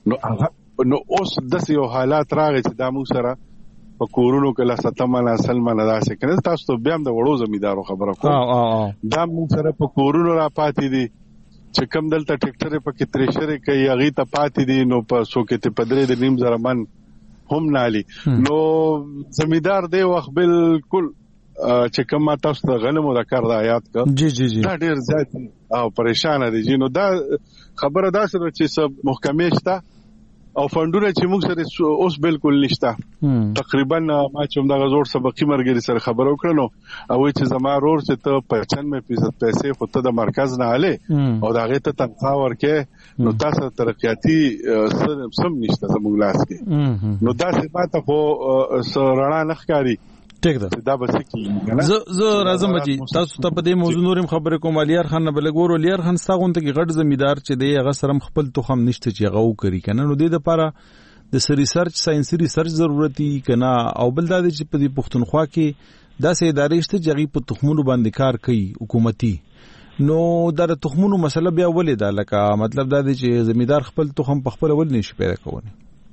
نو اوس د یو حالات راغی چې د موږ سره په کورونو کې لا ستمنه سلمنه داسې کنه تاسو ته بیا د وړو زمیدارو خبره کوم دا موږ سره په کورونو را پاتې دي چې کم دلته ټریکټر په کې تریشر کوي هغه ته پاتې دي نو په سو کې ته پدري د نیم زرمن هم نالي نو زمیدار دی وخت بالکل چې کوم تاسو ته غنمو د کار د آیات کا جی جی جی دا ډیر زیات او پریشان دي نو دا خبره دا سره چې سب محکمه شته او فندونه چې موږ سره اوس بالکل نشته تقریبا ما چې دا غزور سبقي مرګري سره خبرو کړنو او چې زما رور چې ته 95% پیسې خو ته د مرکز نه اله او دا غي ته تنخواه ورکې نو تاسو ترقیاتی سم نشته زموږ لاس کې نو دا څه ماته خو سرانه نخکاری ټیک ده دا بس کی زه راځم بچي تاسو ته په دې موضوع نورم خبرې کوم الیار خان بلګور الیار خان ستاغونته کې غټ زمیدار چې دی هغه سره خپل تخم نشته چې هغه وکړي کنه نو د لپاره د ریسرچ ساينسي ریسرچ ضرورتي کنه او بل دا چې په دې پښتونخوا کې داسې ادارې شته چې په تخمونو باندې کار کوي حکومتي نو دا د تخمونو مسله بیا ولې دا لکه مطلب دا دی چې زمیدار خپل تخم په خپل ول نشي پیدا کوي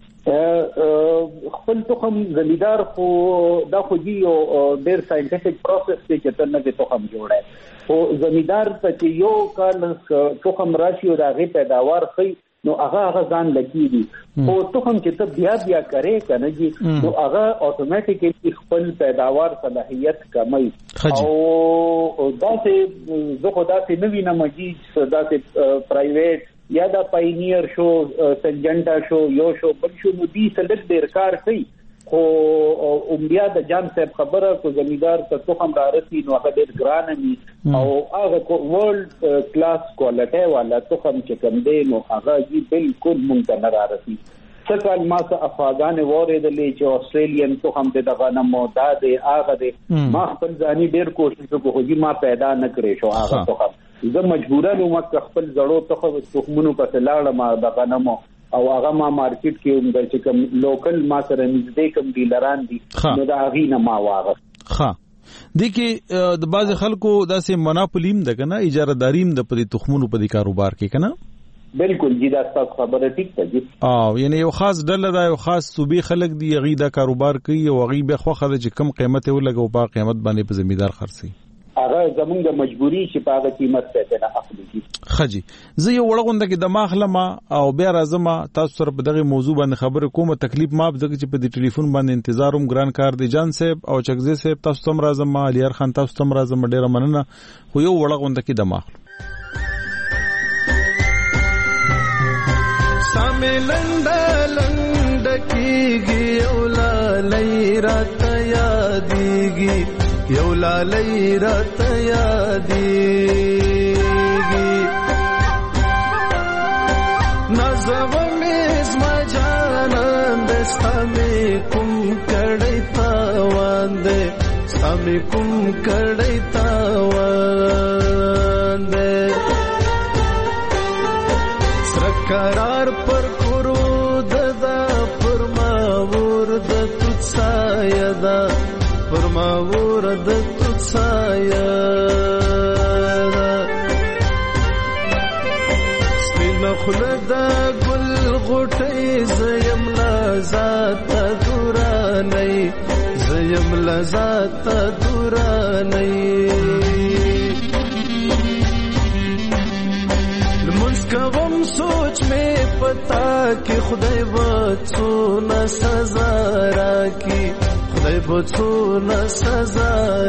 خپل تخم زمیدار خو دا خو دی یو ډیر ساينټیفیک پروسس دی چې تنه د تخم جوړه او زمیدار ته یو کال تخم راشي او دغه پیداوار خي نو هغه ځان لګي دي او تخم چې ته بیا کرے کنه جی نو هغه اتوماتیکلی خپل پیداوار صلاحیت کمای او دا څه زه خدا سي نوی نه مجي دا څه پرایویټ یا دا پاینیر شو سنجنټا شو یو شو بل شو نو دې سلک ډیر کار کوي خو بیا د جان صاحب خبره کو زمیدار ته تخم را رسي نو هغه ډېر ګران ني او هغه ورلد کلاس کوالټي والا تخم چې کوم دی نو هغه یې بالکل مونږ نه را رسي. څکل ما ته افغان وریدلې چې استرالین تخم د غنمو دا دی هغه دی ما خپل ځاني ډېر کوشش وکړو ما پیدا نه کړې شو هغه تخم زه مجبورن وم خپل زړو تخمونو په لاړه ما د غنمو او هغه ما مارکیټ کې چې کوم لوکل ما سره نږدې کوم ډیلران دي نو دا غي نه ما واغ ها د کې د باز خلکو داسې مناپولیم ده کنه اجاره داریم د پدې تخمونو په کاروبار کې کنه بالکل جی دا تاسو خبره ټیک ده جی یعنی یو خاص ډله دا یو خاص صوبې خلک دی غي دا کاروبار کوي او غي به خوخه چې کم قیمت ولګو په قیمت باندې په زمیدار خرڅي هغه زمونږ د مجبوری چې په هغه قیمت ته نه اخلي. خجی زه یو وړغونده کې د ماخلمه او بیا راځم تاسو سره په دغه موضوع باندې خبره کوم تکلیف ما به چې په دې ټلیفون باندې انتظاروم ګران کار دی جان صاحب او چغزي صاحب تاسو تم راځم الیار خان تاسو تم راځم ډیره مننه خو یو وړغونده کې د ماخلم لنډ کیږي یو لالۍ راته یادېږي یو لالۍ راته یادېږي نازوه مې زما جانان دی ستا مې کوم کړی تاوان دی ستا مې کوم کړی تاوان دی سره قرار پر پرماور د تسایا سپین خلد ګل غټي زیم لذات دوراني زیم لذات دوراني لمسکوم سوچ می پتا کې خدای وڅو نه سزا راکي خدای بچو نه سزا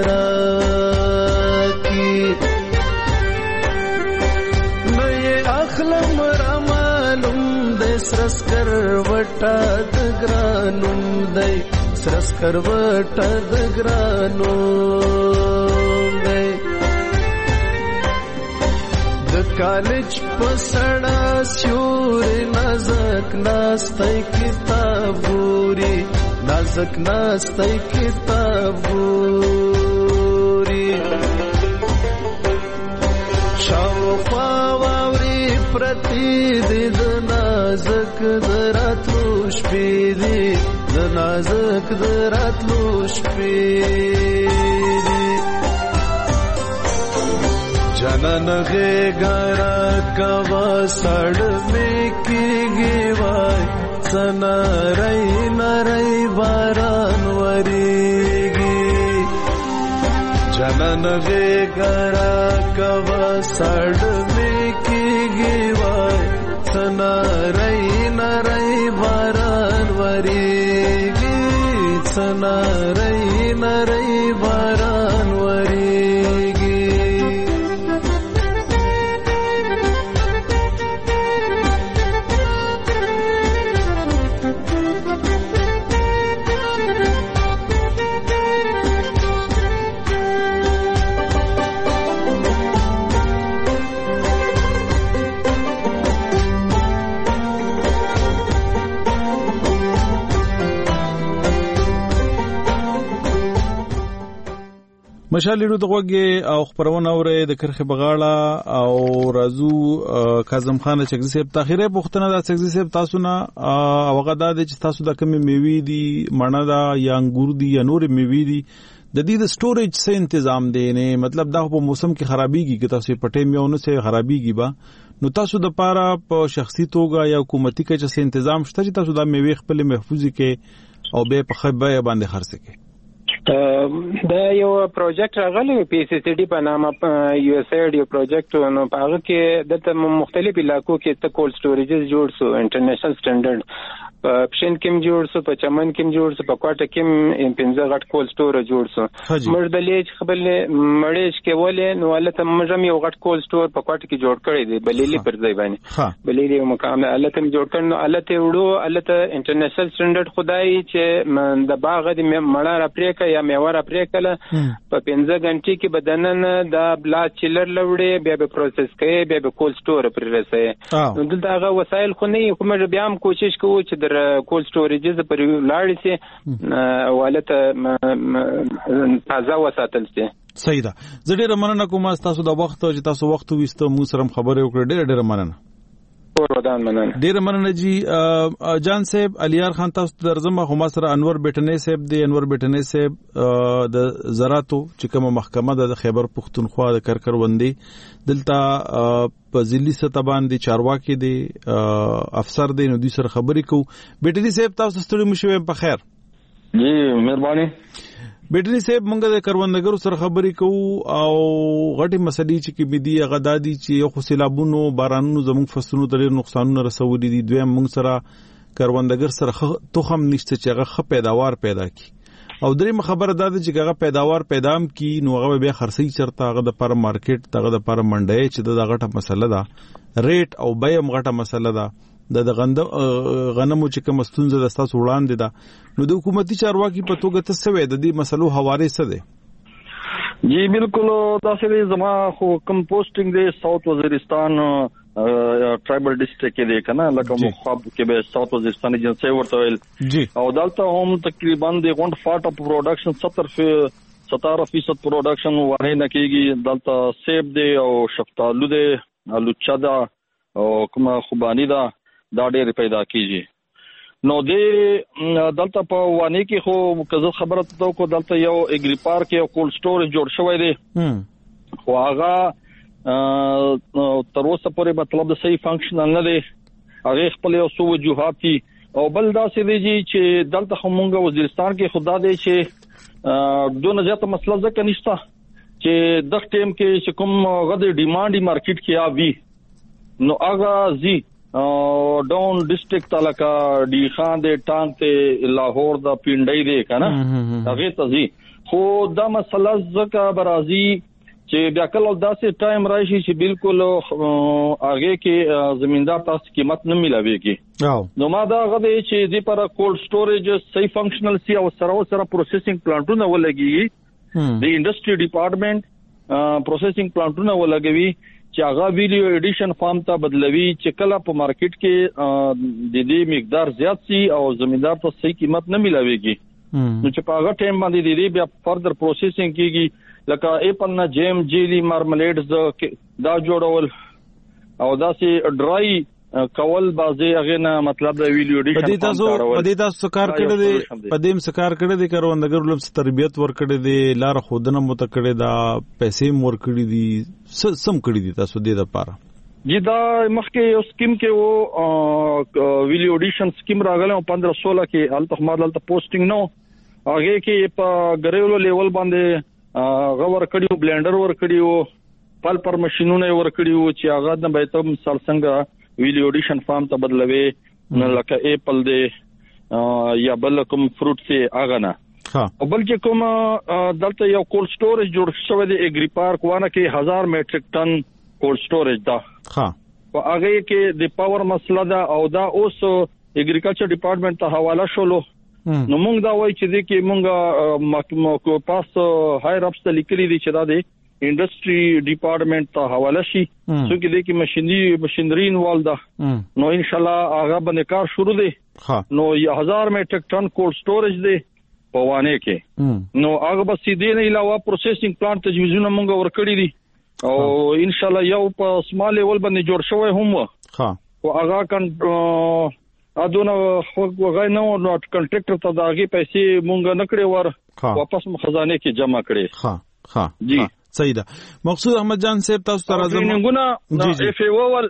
راکي مې اخلم را معلوم د سرسکر وټا د ګرانوم دی سرسکر وټا د ګرانوم دی د کالج په سړا سیوري نازک ناستای کتاب ګوري نازک ناستای کتاب ګوري شاوخوا واوري پرتی دی د نازک دراتلو شپې دی د نازک دراتلو شپې دی جانان غېګارا کوا سړ مې کېږي وای سنارای نارای باران وریږي جانان غېګارا کوا سړ مې کېږي وای سنارای نارای باران وریږي سنارای نارای باران وریږي مشال لرو دغه او خبرونه اوره د کرخه بغاړه او رازو کاظم خان چغزي صاحب تاخيره پختنه د چغزي صاحب تاسو نه هغه د چې تاسو د کمی میوي دي مڼه دا یا انګور دي یا نور میوي دي د دې د سټوریج څه تنظیم دی نه مطلب دا په موسم کې خرابيږي که تاسو په ټیم یو نه سه خرابيږي با نو تاسو د پاره په شخصي توګه یا حکومتي کې څه تنظیم شته چې تاسو د میوي خپل محفوظ کې او به په خبره باندې خرڅ کې دا یو پروجیکټ راغلی پی سی سی ډي په نامه یو اس ایډ یو پروجیکټ نو په هغه کې د مختلف علاقو کې ته کولډ سټوریجز جوړ سو انټرنیشنل سټانډرډ په پښین کې جوړ سو، په چمن کې جوړ سو، په کوټه کې 15 غټ کول سٹور جوړ سو. موږ د لیج خپل مړېش کې ولې نو الته موږ یو غټ کول سٹور په کوټه کې جوړ کړی دی بلېلی پر ځای باندې. بلېلی یو مقام الته جوړ کړ نو الته وړو الته انټرنیشنل سټانډرډ خدای چې د باغ د مړه را پریکه یا میوه را پریکله په 15 غنټې کې بدنن د بلا چیلر لوړې بیا به پروسس کوي بیا به کول سٹور پر رسي. نو دلته هغه وسایل خو نه کوم بیا هم کوشش کوو چې در کول سټوریجز پر لاړ سي والته تازه وساتل سي. صحیح ده. زه ډېر مننه کوم تاسو د وخت چې تاسو وخت وستو مو سره خبرې وکړې. ډېر مننه. ډېر مننه جی جان صاحب. الیار خان تاسو درځم خو ما سره انور بیٹنې صاحب دی. انور بیٹنې صاحب د زراعتو چې کومه محکمه د خیبر پښتونخوا د کرکروندې دلته په ځلي سطح باندې چارواکي دی افسر دی نو دوی سره خبرې کوو. بیٹنې صاحب تاسو ستړي مشوي په خیر؟ جی مهرباني. بیٹنی صاحب مونږ د کروندګرو سره خبرې کوو او غټي مسلې چې کې بدی غدادي چې یو خسلابونو بارانونو زموږ فصلونو ته ډېر نقصانونه رسولي دي. دوی مونږ سره کروندګر سره تخم نشته چې هغه پیداوار پیدا کی او دریم خبره ده چې هغه پیداوار پیدام کی نو هغه بیا خرڅي چرته هغه د پر مارکیټ دغه د پر منډي چې د غټه مسله ده ریټ او بیم غټه مسله ده د غنمو چې کوم ستونزه د تاسو وړاندې ده نو د حکومتي چارواکي په توګه څه وې د دې مسلو حواله څه ده؟ جی بالکل تاسو دې زما خو کمپوسټینګ دی ساوث وزیرستان ټرایبل ډیسټریکټ کې دی کنه لکه مخاب کې به ساوث وزیرستان ایجنسی ورته ویل جی او دلته هم تقریبا د غونډ فاټ اپ پروډکشن 17% پروډکشن واره نه کیږي. دلته سیب دی او شفتالو دی الوچا دا او کومه خوبانی دا ډېر پیدا کیږي. نو دې دلته په وانی کې خو کزه خبره ته کو دلته یو اګری پارک یو کول سٹور جوړ شوی دی خو هغه تر اوسه پورې مطلب د صحیح فنکشنل نه دی. هغه خپل یو څو وجوهات دي او بل دا څه دی چې دلته همغه وزیرستان کې خدا دی چې دونه زیاته مسله ځکه نشته چې د ټیم کې چې کوم غد ډیماندي مارکیټ کې اوی نو هغه زی ډاون ډیسټریکټ تلکا ډی خان دې ټانګ ته لاهور د پینډای دې کنه هغه ته زی خو دا مسله ځکه برازي چې بیا کله داسې ټایم راشي چې بالکل هغه کې زمیندار تاسو قیمت نه ملويږي. نو ما دا غوډه چې دې پر کولډ سټوریج صحیح فنکشنل سی او سره پروسیسینګ پلانټونه ولګي د انډستری ډپارټمنټ پروسیسینګ پلانټونه ولګوي چې هغه ویډیو ایډیشن فارم ته بدلوي چې کله په مارکیټ کې د دې مقدار زیات سي او زمیندار ته صحیح قیمت نه ملويږي. نو چې په هغه ټایم باندې د دې بیا فردر پروسیسینګ کیږي لکه ایپل نه جیم جیلی مارملیډز دا جوړول او دا سي ډرای کول بازي هغه نه مطلب د ویډیو ایډیشن په دې تاسو کار کړی دی په دې مسکار کړی دی کروندګر لوم تربيت ور کړی دی لار خودنه مت کړی دا پیسې مور کړی دي سم کړی دي تاسو دې لپاره؟ جی دا مخکې یو سکیم کې وو ویډیو ایډیشن سکیم راغله 1516 کې الته خمار الته پوسټینګ نو هغه کې په غریولو لیول باندې غور کړیو بلندر ور کړیو پل پر ماشينونه ور کړیو چې هغه د به ته مثال څنګه ویډیو ایډیشن فارم ته بدلوي لکه ایپل دی یا بل کوم فروټ سي هغه نه او بلکې کوم دلته یو کول سټوریج جوړ شوی دی اګری پارک وانه کې 1000 میټریک ټن کول سټوریج دا او هغه کې د پاور مسله دا او دا اوس اګریکلچر ډپارټمنټ ته حواله شولو. نو موږ دا وایي چې د کې موږ پاس هایر اپس ته لیکلي دي چې دا د انډستری ډپارټمنټ ته حواله شي څو کې د کې ماشينري انوال ده نو ان شاء الله هغه باندې کار شروع دي. نو 1000 میټریک ټن کول سټوریج دی په وانه کې نو هغه به سیدې نه علاوه پروسیسینګ پلانټ تجویزونه موږ ورکړي دي او ان شاء الله یو په سمال لیول باندې جوړ شوی هم او هغه ادونه وغای نو کنټراکټر ته داغي پیسې مونږ نکړې ور واپس خزانه کې جمع کړې. جی صحیح ده. مقصود احمد جان صاحب تاسو ته راځم. ټریننګونه اف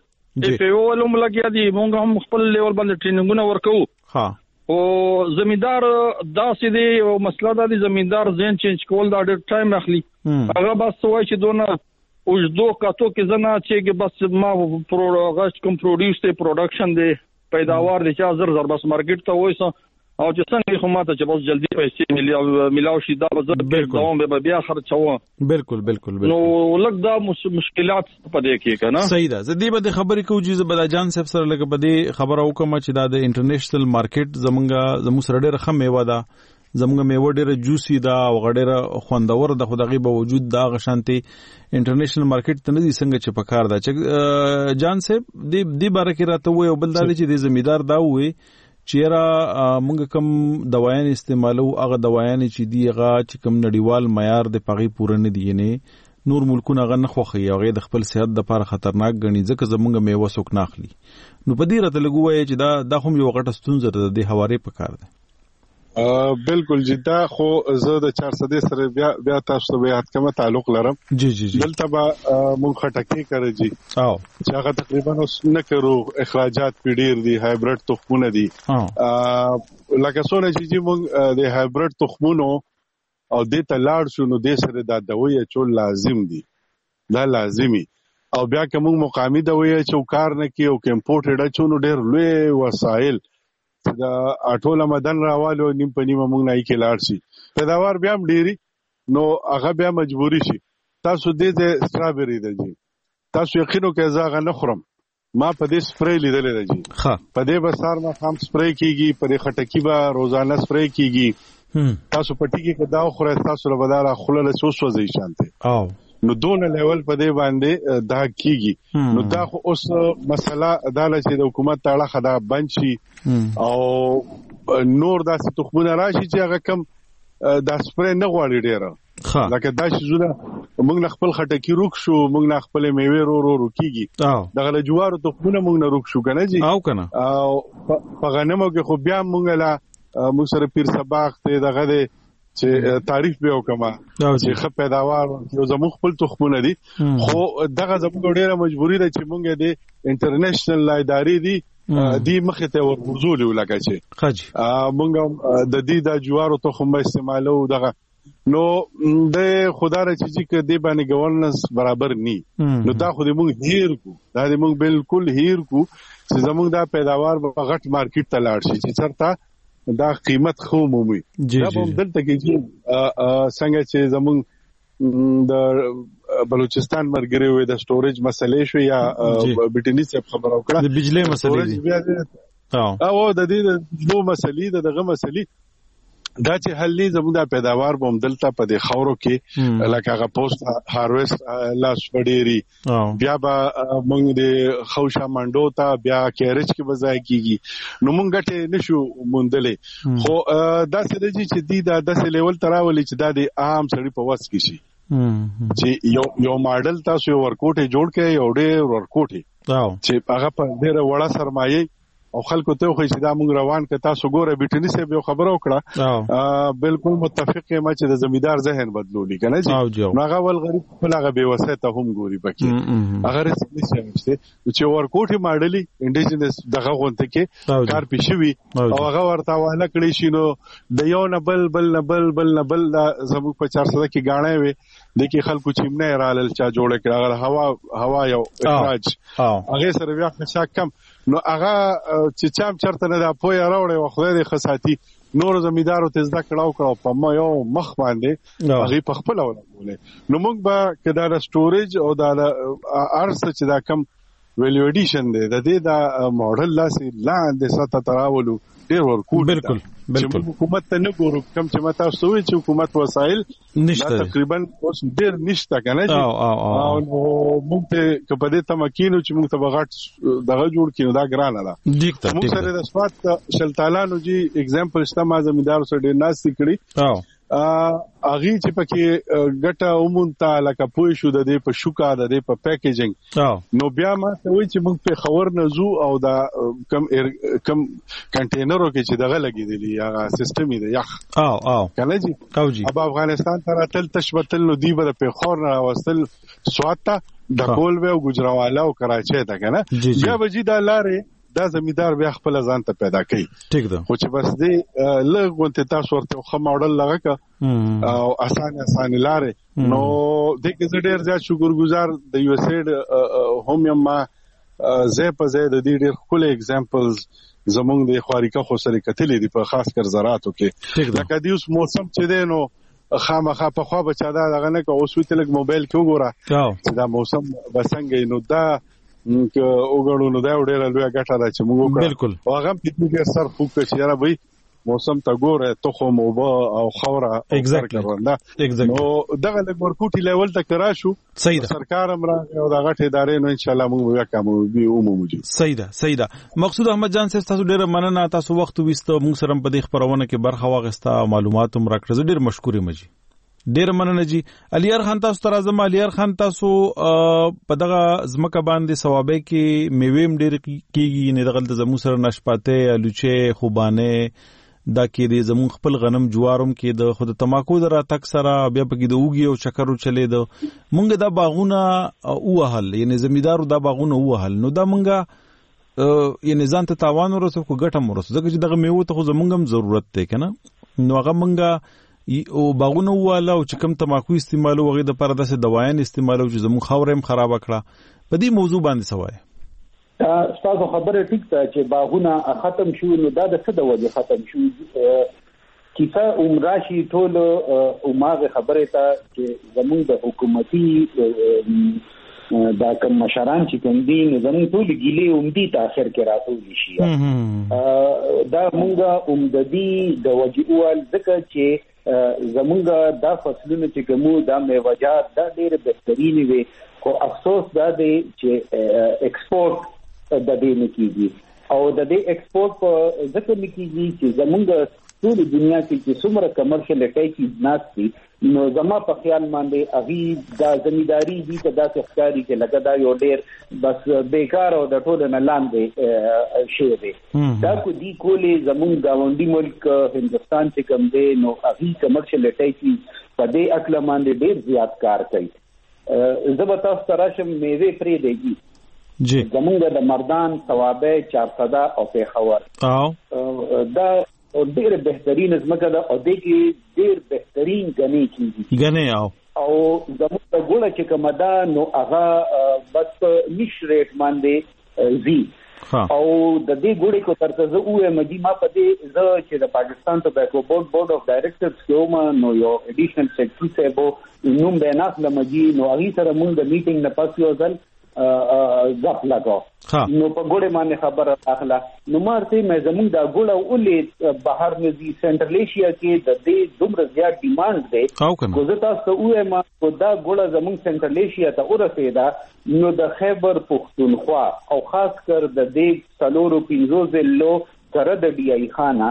ای او ول ملګری دي مونږ هم خپل لیول باندې ټریننګونه ورکو. او زمیندار داسې دی او مسله دا دی زمیندار ځین چینج کول دا ډېر ټایم اخلي. هغه بس وای چې دونه اوس دوه کاتو کې زنه چې بس ما کوم پروډوس ته پروډکشن دی پیداوار دي چې زر بس مارکیټ ته وایي او چې څنګه خو ماته چې بس جلدی پیسې ملاو شي دا به دوام به بیا خرچوه. بالکل نو لږ دا مشکلات پدې کې کنه. صحیح ده. زه دې به خبرې کوم چې زبدا جان صاحب سره لګ پدې خبره وکم چې دا د انټرنیشنل مارکیټ زموږ سره ډېر خمه میوه ده، زموږ میوه ډېر جوسي ده او ډېر خوندور ده، خو دغه به وجود دا غشانتي انټرنیشنل مارکیټ ته نه دي څنګه چې پکار ده. چې جان صاحب دې باره کې راته وې او بل دا چې د زمیدار دا وې چیرې موږ کوم دوايان استعمالو هغه دوايان چې دی هغه چې کوم نړیوال معیار د پغی پوره نه دی نه نور ملکونه هغه نه خوخي هغه د خپل صحت د لپاره خطرناک ګڼي ځکه زمونږ میوه څوک نه اخلي. نو په دې راته لګوي چې دا هم یو غټه ستونزه ده د حواله په کار ده. بالکل جدا خو زه د 400 سره بیا تاسو ته بیا کومه تعلق لرم. جی دلته به مونږ خټکی کوي جی او چې هغه تقریبا اوس نه کرو اخراجات پیډیر دي، هایبرید تخمونه دي لکه څونه چې مونږ د هایبرید تخمونو او د تلاړ شو نو د سره د دوی چول لازم دي، دا لازمي. او بیا کوم مقامی دوی چې کار نه کوي او کمپورټډ چونو ډېر لوی وسایل دا اټوله مدن راوالو نیم په نیمه مونږ نه کې لاړ شي پیداوار بیا هم ډیری نو هغه بیا مجبوری شي. تاسو دې سترابری ده جی تاسو یقینو کې زاغه نه خورم ما په دې سپری لیدل ده جی په دې بسار ما هم سپری کیږي په خټکی با روزانه سپری کیږي تاسو پټی کې دا خوره تاسو له بداله خلل سوسوځي شانته او نو دون لیول په دې باندې دا کیږي. نو دا خو اوس مسله اداله چې د حکومت تاړه خدا بنشي او نور داسې تخمونه راشي چې هغه کم د سپری نه غواړي ډیره لکه دا چې زونه موږ خپل خټکی روک شو موږ خپل میوه رو کیږي دغه جوارو تخمونه موږ نه روک شو کنه جی او کنه او په غنمو کې خو بیا موږ لا موږ سره پیر سباق ته دغه چې تعریف به وکما چې خپ پیداوار یو زموږ خپل تخمونه دي خو دغه زموږ ډیره مجبوری ده چې موږ د انټرنیشنل ادارې دي مخه ته ورغورځول ولکه چې خج موږ د دې د جوارو تخم استعمالو دغه نو د خدای چې چې د باندې گورننس برابر ني نو دا خو دې موږ هیر کو دا دې موږ بالکل هیر کو چې زموږ دا پیداوار په غټ مارکیټ ته لاړ شي چې چرته دا قیمت خو مومي دا په دلته کې چې څنګه چې زموږ د بلوچستان مرګري وي د سټوریج مسلې شو یا بټنی څخه خبر او کړه د بجلی مسلې او د دې نو مسلې دغه مسلې دا چې حل زموږ د پیداوار بوم دلته په د خاورو کې لکه هغه پوسټ هارویسټ لاس وډيري بیا به موږ د خوشا منډو ته بیا کیرج کې بځای کیږي نو موږ ټه نشو مونډلې خو دا څه دي چې دی دا د لیول تراولي چې دا د عام سړي په وس کې شي چې یو ماډل تاسو یو ورکوټه جوړ کړئ یو ډېر ورکوټه چې هغه په ډېر وړه سرمایه او خلکو ته خو چې دا موږ روان ک تاسو ګوره بیٹنی سه به خبرو کړه بالکل متفق یم چې د زمیدار ذهن بدلولي کنه جی هغه ول غریب خپل هغه به وسته هم ګوري پکې هغه رسمي شته چې ورکوټي ماډلي انډیجنس دغه غونته کې کار پېښوي او هغه ورته واله کړی شي نو د یو نه بل زموږ په 400 کې غاڼه وي د کې خلکو چیمنه رالل چا جوړ کړه هوا یو اخراج هغه سره بیا څه کم نو هغه چې چام چرته نه دا پوی راوړې و خدای دې خصاتی نور زمیدارو ته زده کړه په ما یو مخ باندې هغه په خپل ولولې نو موږ به کدا د سټوریج او د ارس چې دا کم ویلیو ایډیشن دی د دې دا ماډل لاسې لاندې ساته تراولو ډیر ورکو بالکل حکومت ته نه ګورو کم چې ماته سوې چې حکومت وسایل نشته تقریبا اوس ډیر نشته کنه او موږ ته کپدې تمکینو چې موږ ته بغټ دغه جوړ کینو دا ګرانه ده موږ سره د سپات شلتالانو جی اگزامپل شته ما زمیدار سره ډیر ناس کړی اغي چې پکې ګټه اومونتا لکه پوي شو د دې په شوکا د دې په پیکیجینګ نو بیا ما ته وای چې موږ په خبر نزو او دا کم کنټینرو کې چې دغه لګیدلی هغه سیستم دی یخ کنه جی اب افغانستان ته تل تشبتل نو دی به په خور نه واستل سواته د کول به ګجراواله او کراچي ته کنه بیا بجی دا لارې دا زمیدار بیا خپل ځان ته پیدا کوي ټیک ده خو چې بس دې لږ تاسو ورته خو ماډل لګه او اسانه لارې نو د کې ډېر زیات شکرګزار د یو اس اید هم ما زه په زه د دې ډېر خپل اگزامپلز زمونږ د خواریکا خو سره کتلې دي په خاص کر زراعتو کې لکه د اوس موسم چې دی نو خامخا په خوا بچا دا دغه نه کو اوس ویل موبایل کې وګوره چې دا موسم بسنګ نو دا وګړو نو دا ډېر لوی ګټه ده چې موږ وکړو بالکل هغه په دې سر خو کې چې را وي موسم ته ګوره تخم او او خوره ایگزیکټلی نو دغه د ورکوټي لیول ته کرا شو صحیح ده سرکار امر او دغه ادارې نو ان شاء الله موږ بیا کومو صحیح ده مقصود احمد جان صاحب تاسو ډېر مننه تاسو وخت وستو موږ سره په دې خبرونه کې برخه واغسته معلومات هم راکړه ډېر مشکور یم جی ډېر مننه جی الیار خان تاسو تر اعظم الیار خان تاسو په دغه زمکه باندې ثوابه کې میویم ډېر کیږي نه دغه زمو سره نشپاته الوچه خوبانه دا کې د زمون خپل غنم جوارم کې د خود تماکو در اتک سره بیا پکې د اوږي او چکرو چلے د مونږ دا باغونه اوهل یعنی زمیدارو دا باغونه اوهل نو دا مونږه یعنی ځان ته تاوان ورسو کو ګټه مرسو ځکه چې دغه میوه ته خو زمونږم ضرورت دی کنه نو هغه مونږه او باغونه اوهل او چې کم تماکو استعمالو وغه د پر داسې دوايان استعمالو چې زمون خاورم خراب کړه په دې موضوع باندې سوای تاسو خبره ټیک ده چې باغونه ختم شو نو دا د څه د وجه ختم شو کیسه عمراشي ټول عمره خبره ته چې زموږ د حکومتي دا کوم مشران چې کوم دي زموږ ټول ګيلي عمدي تاخير کې راټول شي دا موږ عمددي د وجه اول ځکه چې زموږ دا فصلونه چې کومو دا میوه‌جات دا ډېر بهترین وي خو افسوس دا دی چې ایکسپورټ د دې نکېږي او د دې ایکسپورټ په ځکه نکېږي چې زموږ ټول دنیا کې چې څومره کمرشل اکټیویټیز ناشتي نو زما په خیال باندې اغي دا زمیداری دي چې دا ښکاری چې لکه دا یو ډېر بس بیکار او د ټول نه لاندې شي دي دا کو دي کولې زموږ گاونډي ملک هندستان چې کوم دی نو اغي کمرشل اکټیویټیز په دې اکل باندې ډېر زیات کار کوي زبتا ستراشم میوه پری دیږي جی زمونږ د مردان ثوابه 400 او پیښور دا ډېر بهترین زمکه ده او د کې ډېر بهترین غني او زموږ د ګوله چې کومه ده نو هغه بس نش ریټ باندې زی او د دې ګوړې کو ترته زه وې مجي ما په دې زه چې د پاکستان ټوباکو بورډ اف ډایریکټرز کې نو یو ایډیشنل سیکریټری صاحب نوم بیانات لمجي نو هغه سره مونږ د میټینګ نه پس یو ځل غف لگاو نو په ګوړې باندې خبره اخلا نو مارته مې زمون دا ګوړه ولې بهر نزي سنټرل ایشیا کې د دې دومره زیات ډیماند دی کوزه تاسو وې ما کو دا ګوړه زمون سنټرل ایشیا ته ورسېدا نو د خیبر پختونخوا او خاص کر د دې سلورو پینزو زلو سره د ډي ای خانه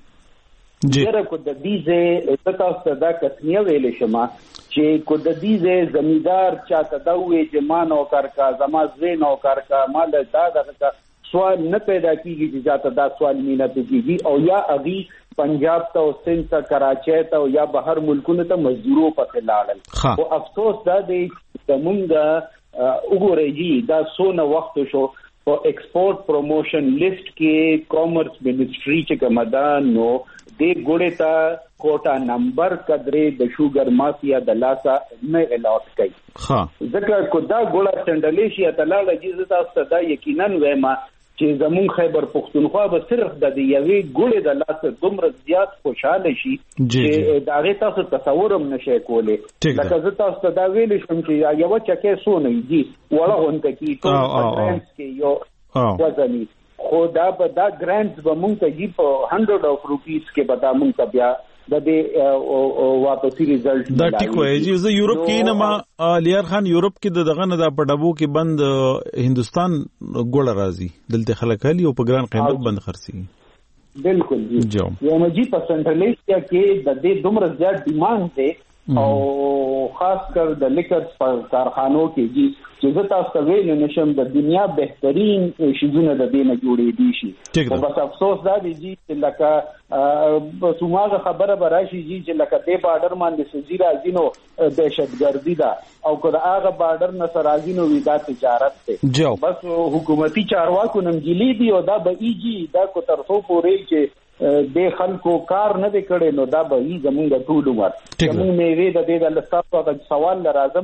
جره کو د دې تاسو دا کسنیه ویلې شمه چې کو د دې زمیدار چاته دا وې چې مان او کارکا زما زین او کارکا مال دا دغه سوال نه پیدا کیږي چې ځاته دا سوال مینه کیږي او یا اغي پنجاب ته او سند ته کراچي ته یا بهر ملکونو ته مزدورو پته لاړل او افسوس دا دی چې موږ وګورئ دا سونه وخت شو په ایکسپورټ پروموشن لیست کې کامرس منسټری چې کومه نو د ګوړې ته کوټا نمبر قدرې د شوګر مافیا د لاسا نه الاټ کړي ځکه کو دا ګوړه سنډلیشیا ته لاړه چې تاسو ته یقینا وایم چې زمون خیبر پختونخوا به صرف د یوې ګوړې د لاسه دومره زیات خوشاله شي چې دا غي تاسو تصور هم نشئ کولای لکه زه تاسو ته دا ویل شم چې یو چکه سونه دي وړه هونته کې ټول ټرانس کې یو وزنی خو دا به دا ګرانټس به مونږ ته جی په 100 اف روپیز کې به دا مونږ ته بیا د دې واپسی ریزلټ دا ټیک وایي چې زه یورپ کې نه ما لیار خان یورپ کې دغه نه دا په ډبو کې بند هندستان ګوړه راځي دلته خلک هلي او په ګران قیمت بند خرڅي بالکل جی یو مجي په سنټرل ایشیا کې د دې دومره زیات ډیماند دی او خاص کر د لیکر کارخانو کې جی چې زه تاسو ته ویل نشم د دنیا بهترین شیزونه د دې نه جوړې دي شي او بس افسوس دا دی چې لکه سماغه خبره براشي چې لکه دې بارډر باندې سزیرا ازینو دهشتګردي ده او کله هغه بارډر نه سرازینو ودا تجارت ته بس حکومتي چارواکو نم جلی دی او دا به ایجی دا کو ترسو پورې چې د خلکو کار نه وکړي نو دا به زمونږ ټول عمر زمونږ میوه د دې د لستاپ سوال لازمه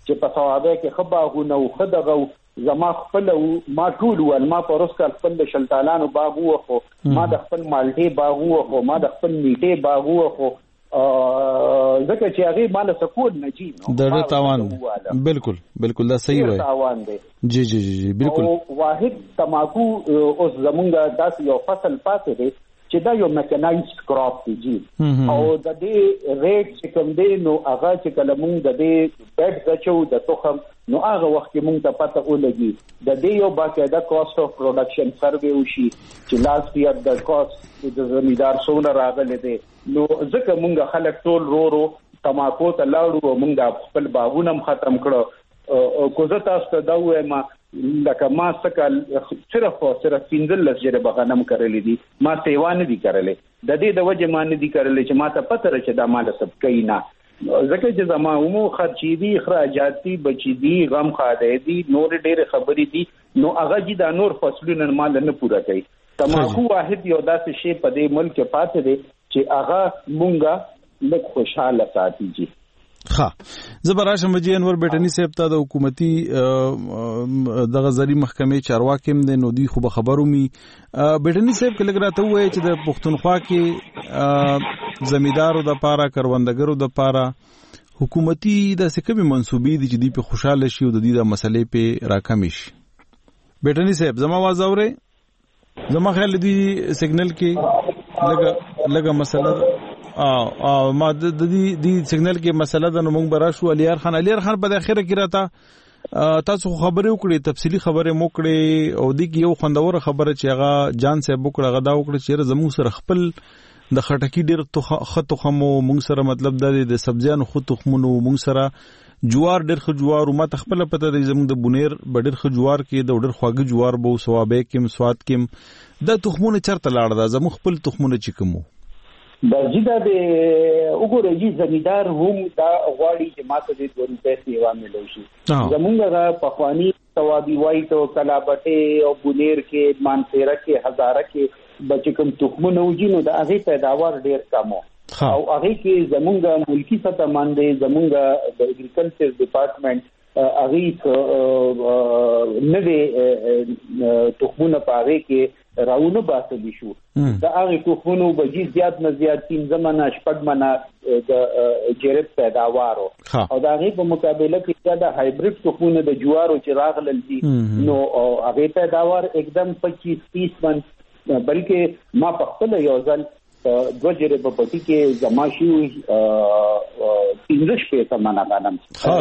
چې په ثوابه کې خباغونه او خدغه زما خپل ما ټول ول ما پروسکل خپل شلتالانو باغ وخو ما د خپل مالټي باغ وخو ما د خپل میټه باغ وخو ځکه چې هغه مال سکون نه جی نو د تاوان بالکل دا صحیح وای تاوان دی جی بالکل واحد تماکو اوس زمونږ داس یو فصل پاتې دی چې دا یو میکانایزډ کراپ دی جی او د دې ریټ چې کوم دی نو هغه چې کله مونږ د دې بیډ غچو د تخم نو هغه وخت کې مونږ ته پته ولګي د دې یو باقاعده کاست اف پروډکشن سروې وشي چې لاست ایئر د کاست د زمیندار څومره راغلی دی نو ځکه مونږ خلک ټول رو تماکو ته لاړو او مونږ خپل باغونه ختم کړو کو زه تاسو ته دا وایم لکه ما څنګه صرف 15 جره بغنم کړلې دي ما سیوان دي کړلې د دې د وجه ما نه دي کړلې چې ما ته پته راځي دا مال سب کینا ځکه چې زما عمو خرچي دي اخراجاتي بچي دي غم خاده دي نور ډېر خبرې دي نو هغه چې دا نور فصلونه مال نه پوره کوي تماکو واحد یو داسې شی په دې ملک پاتې دی چې هغه مونږه لږ خوشاله ساتي جی زبراش مجي انور بیٹنی صاحب ته د حکومتي د غزري محکمې چارواکي هم د نودي خو خبرو می بیٹنی صاحب کله راته وای چې د پښتونخوا کې زمیدارو د پاره کروندګرو د پاره حکومتي د سکمې منسوبې دي چې دی په خوشاله شي او د دې د مسلې په راکمې شي بیٹنی صاحب زما आवाज اوري زما خیال دی سیګنل کې لګه مسله ما د دې سیګنل کې مسله د نومنګ براشو الیار خان په اخره کې راته تاسو خبرې وکړې تفصیلی خبرې مو کړې او د یو خوندور خبره چې هغه جان صاحب وکړه غدا وکړه چې زموږ سره خپل د خټکی ډېر خطو خمو موږ سره مطلب د سبزیانو خو تخمونو موږ سره جوار ډېر خجوار ماته خپل پته د زموږ د بونیر ډېر خجوار کې د ډېر خواږه جوار بو ثوابه کې سواد کې د تخمونه چرته لاړ دا زموږ خپل تخمونه چې کومو برجدا د وګوره چې زمیدار هم دا غواړي چې ماته د 2 روپے سیوا ملو شي زمونږه په خواني ثوابي وای ته کلابټه او بونیر کې مانسيره کې هزاره کې بچکم تخمونه وجي نو د هغه پیداوار ډیر کم او هغه کې زمونږه ملکی سطح باندې زمونږه د اګریکلچر ډپارټمنټ هغه نه تخمونه پاره کې راونه باسي شو دا هغه تخمونو بجی زیات نه زیات 3 زمانه شپږ منه د جرب پیداوارو او دا هغه په مقابله کې دا هایبرید تخمونه د جوارو چې راغلل دي نو هغه پیداوار एकदम 25-30 من بلکې ما په خپل یو ځل دو جره په پټي کې زما شي 15 شپه منه غنم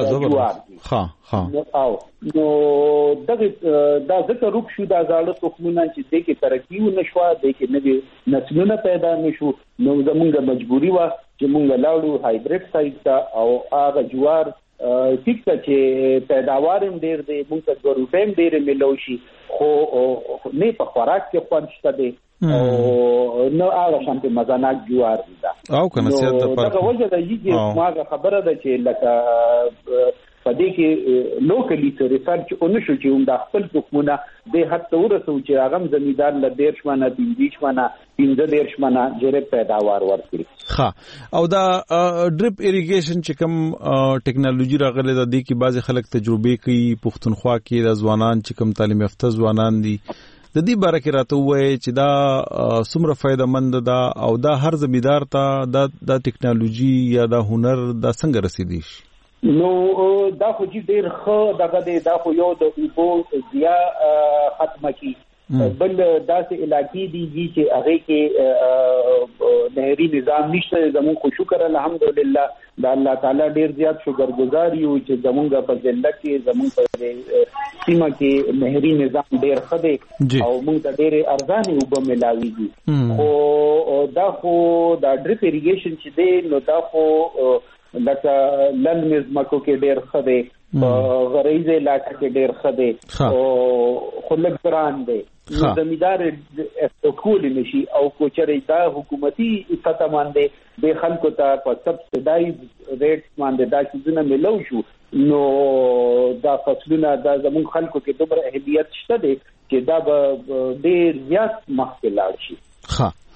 او نو دا ذکر روک شو دا زاړه تخمونه چې د کې ترقی ونشو د کې نوې نسلونه پیدا نشو نو زمونږه مجبوری و چې مونږ لاړو هایبرید سایت او هغه جوار ټیک ته چې پیداوار هم ډیر دی مونږ ته 2 روپے هم ډیر ملو شي خو نه په خوراک کې پنځته دی او نو هغه شانتي مزانات جوار دي او کنه چې د پر هغه وجه د یی ماغه خبره ده چې لکه پدې کې لوکلی ریسرچ اونشو چې هم د خپل حکومت د هڅه ورسو چې هغه زمیدار ل 10 منه 20 منه 15 منه جره پیداوار ورکړي او دا ډریپ اریګیشن چې کوم ټیکنالوژي راغله د دې کې بعض خلک تجربه کوي پښتونخوا کې د ځوانان چې کوم تعلیم یافته ځوانان دي د دې باره کې راته وایي چې دا څومره فائدہ مند ده او دا هر زمیدار ته دا ټیکنالوژي یا دا هنر دا څنګه رسیدي شي نو دا خو ډیر ښه دغه دا خو یو د اوبو ضیا ختمه کی بل داسې علاقې دي چې هغه کې نهري نظام نشته زموږ خو شکر الحمدلله د الله تعالی ډیر زیات شکرګزار یو چې زموږ په ضلع کې زموږ په سیمه کې نهري نظام ډیر ښه دی او موږ ته ډیر ارزانه اوبه ملاويږي خو دا خو دا ډریپ اریګیشن چې دی نو دا خو لکه لنمز مکو کې ډیر ښه دی غریزه علاقه کې ډیر ښه دی او خلک ګران دی زمیدار استقول نشي او کوچري دا حکومتي سطح باندې د خلکو ته په سبسایډایز ریټ باندې دا چیزونه ملو شو نو دا فصلونه دا زموږ خلکو کې دومره اهمیت شته دي چې دا به ډیر زیات مخکې لاړ شي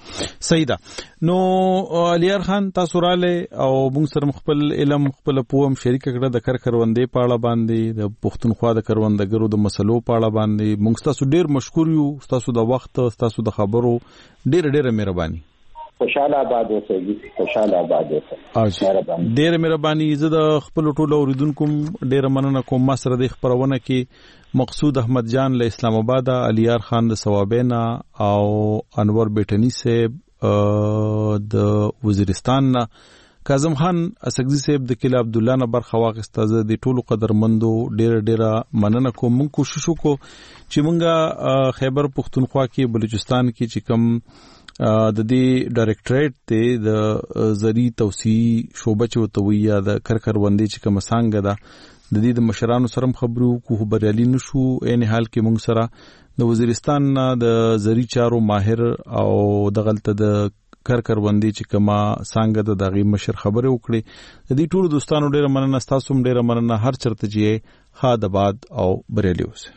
صحیح ده. نو الیار خان تاسو رااله او موږ سره خپل علم خپل پوهم شریک کړه د کروندې په اړه باندې د پښتونخوا د کروندګرو د مسلو په اړه باندې. موږ تاسو ډیر مشکور یو، تاسو د وخت تاسو د خبرو ډیر مهرباني. خوشاله آباد اوسئ، خوشاله آباد اوسئ. ډیر مهرباني. زه د خپل ټولو اوریدونکو ډیر مننه کوم. ما سره د خبرونه کې مقصود احمد جان له اسلام آباد، الیار خان د ثوابینا او انور بیٹنی صاحب د وزیرستان، کاظم خان اسقزی صاحب د کله عبد الله نه برخه واغسته. زه د ټولو قدرمندو ډیر مننه کوم. موږ کوشش وکړو چې موږ خیبر پختونخوا کې بلوچستان کې چې کوم د دې ډایریکټریټ ته د زری توسيع شوبه چوتوي یا د کروندې چې کوم څنګه ده د دې د مشرانو سره خبرو کو بریالي نشو. ان حال کې موږ سره د وزیرستان د زری چارو ماهر او د غلطه د کروندې چې کومه څنګه د دغه مشر خبره وکړي. د دې ټولو دوستانو ډیره مننه، تاسو هم ډیره مننه. هر چرته چې خاد آباد او بریالي اوسه.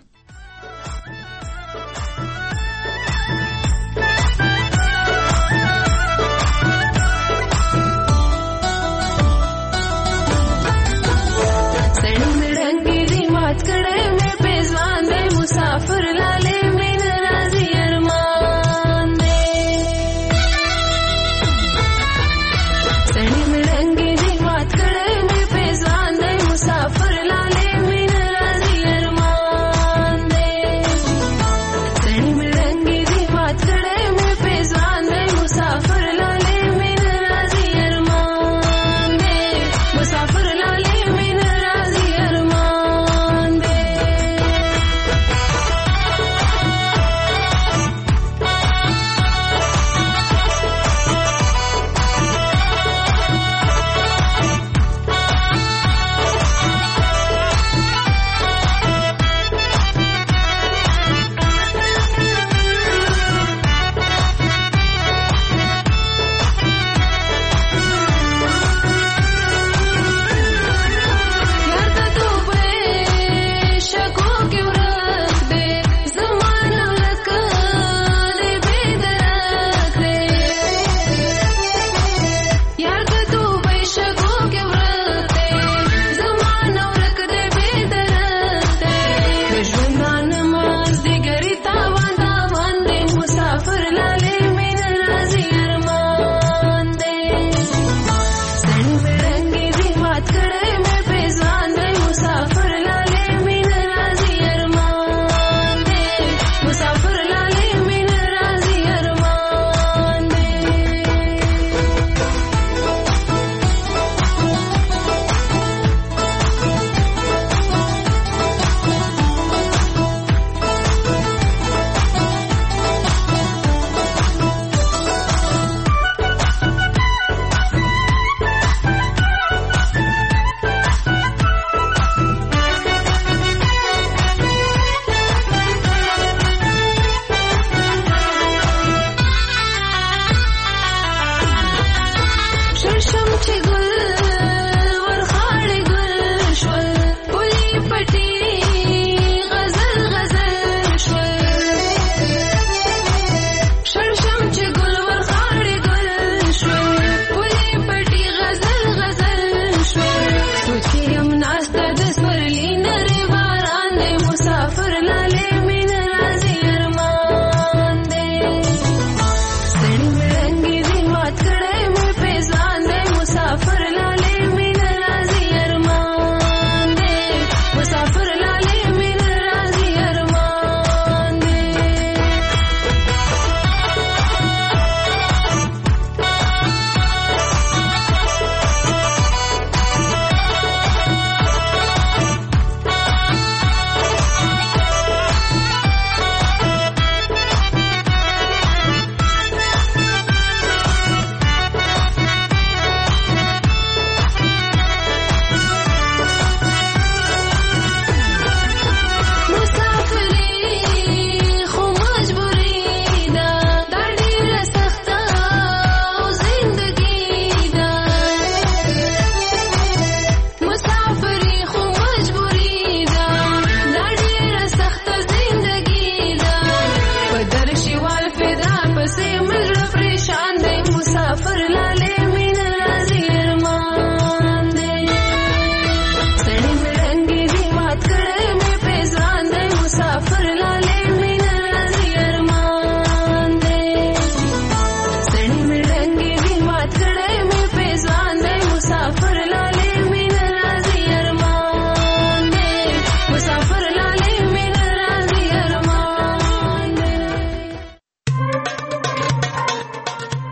मुसाफिर लाले में राजी अरमान दे सड़ी में रंगी दी बात करे में पेजवान दे मुसाफिर लाले में राजी अरमान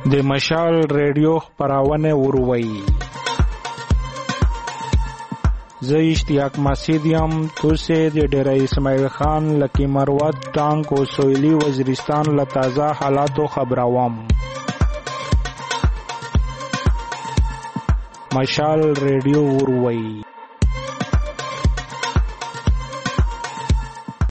د مشال ریډیو خپرونه وروي. زه اشتیاق مسعود یم. توسه د ډیره اسماعیل خان لکی مروت ټانک او سویلی وزیرستان له تازه حالاتو خبروم. مشال ریډیو وروي.